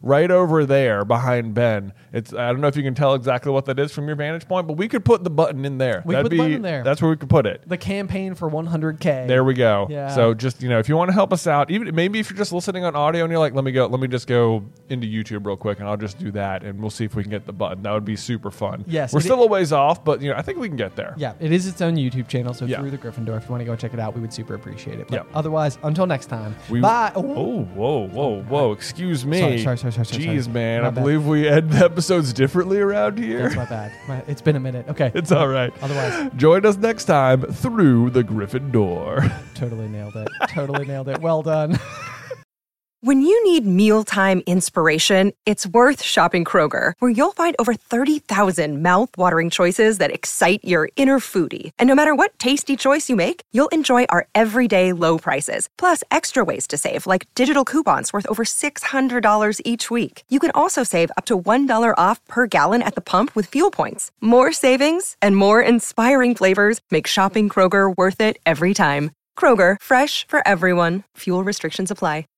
right over there behind Ben. I don't know if you can tell exactly what that is from your vantage point, but we could put the button in there. We could put the button in there. That's where we could put it. The campaign for 100K. There we go. Yeah. So just, if you want to help us out, even maybe if you're just listening on audio and you're like, let me just go into YouTube real quick and I'll just do that and we'll see if we can get the button. That would be super fun. Yes. We're still a ways off, but I think we can get there. Yeah, it is its own YouTube channel, so Yeah. Through the Gryffindor, if you want to go check it out, we would super appreciate it. But Yeah. otherwise, until next time. Bye. Oh, whoa. Excuse me. Sorry. Jeez, man. My I bad. believe we end the episodes differently around here. That's my bad. It's been a minute. Okay. It's all right. Otherwise. Join us next time through the Griffin door. Totally nailed it. Well done. When you need mealtime inspiration, it's worth shopping Kroger, where you'll find over 30,000 mouth-watering choices that excite your inner foodie. And no matter what tasty choice you make, you'll enjoy our everyday low prices, plus extra ways to save, like digital coupons worth over $600 each week. You can also save up to $1 off per gallon at the pump with fuel points. More savings and more inspiring flavors make shopping Kroger worth it every time. Kroger, fresh for everyone. Fuel restrictions apply.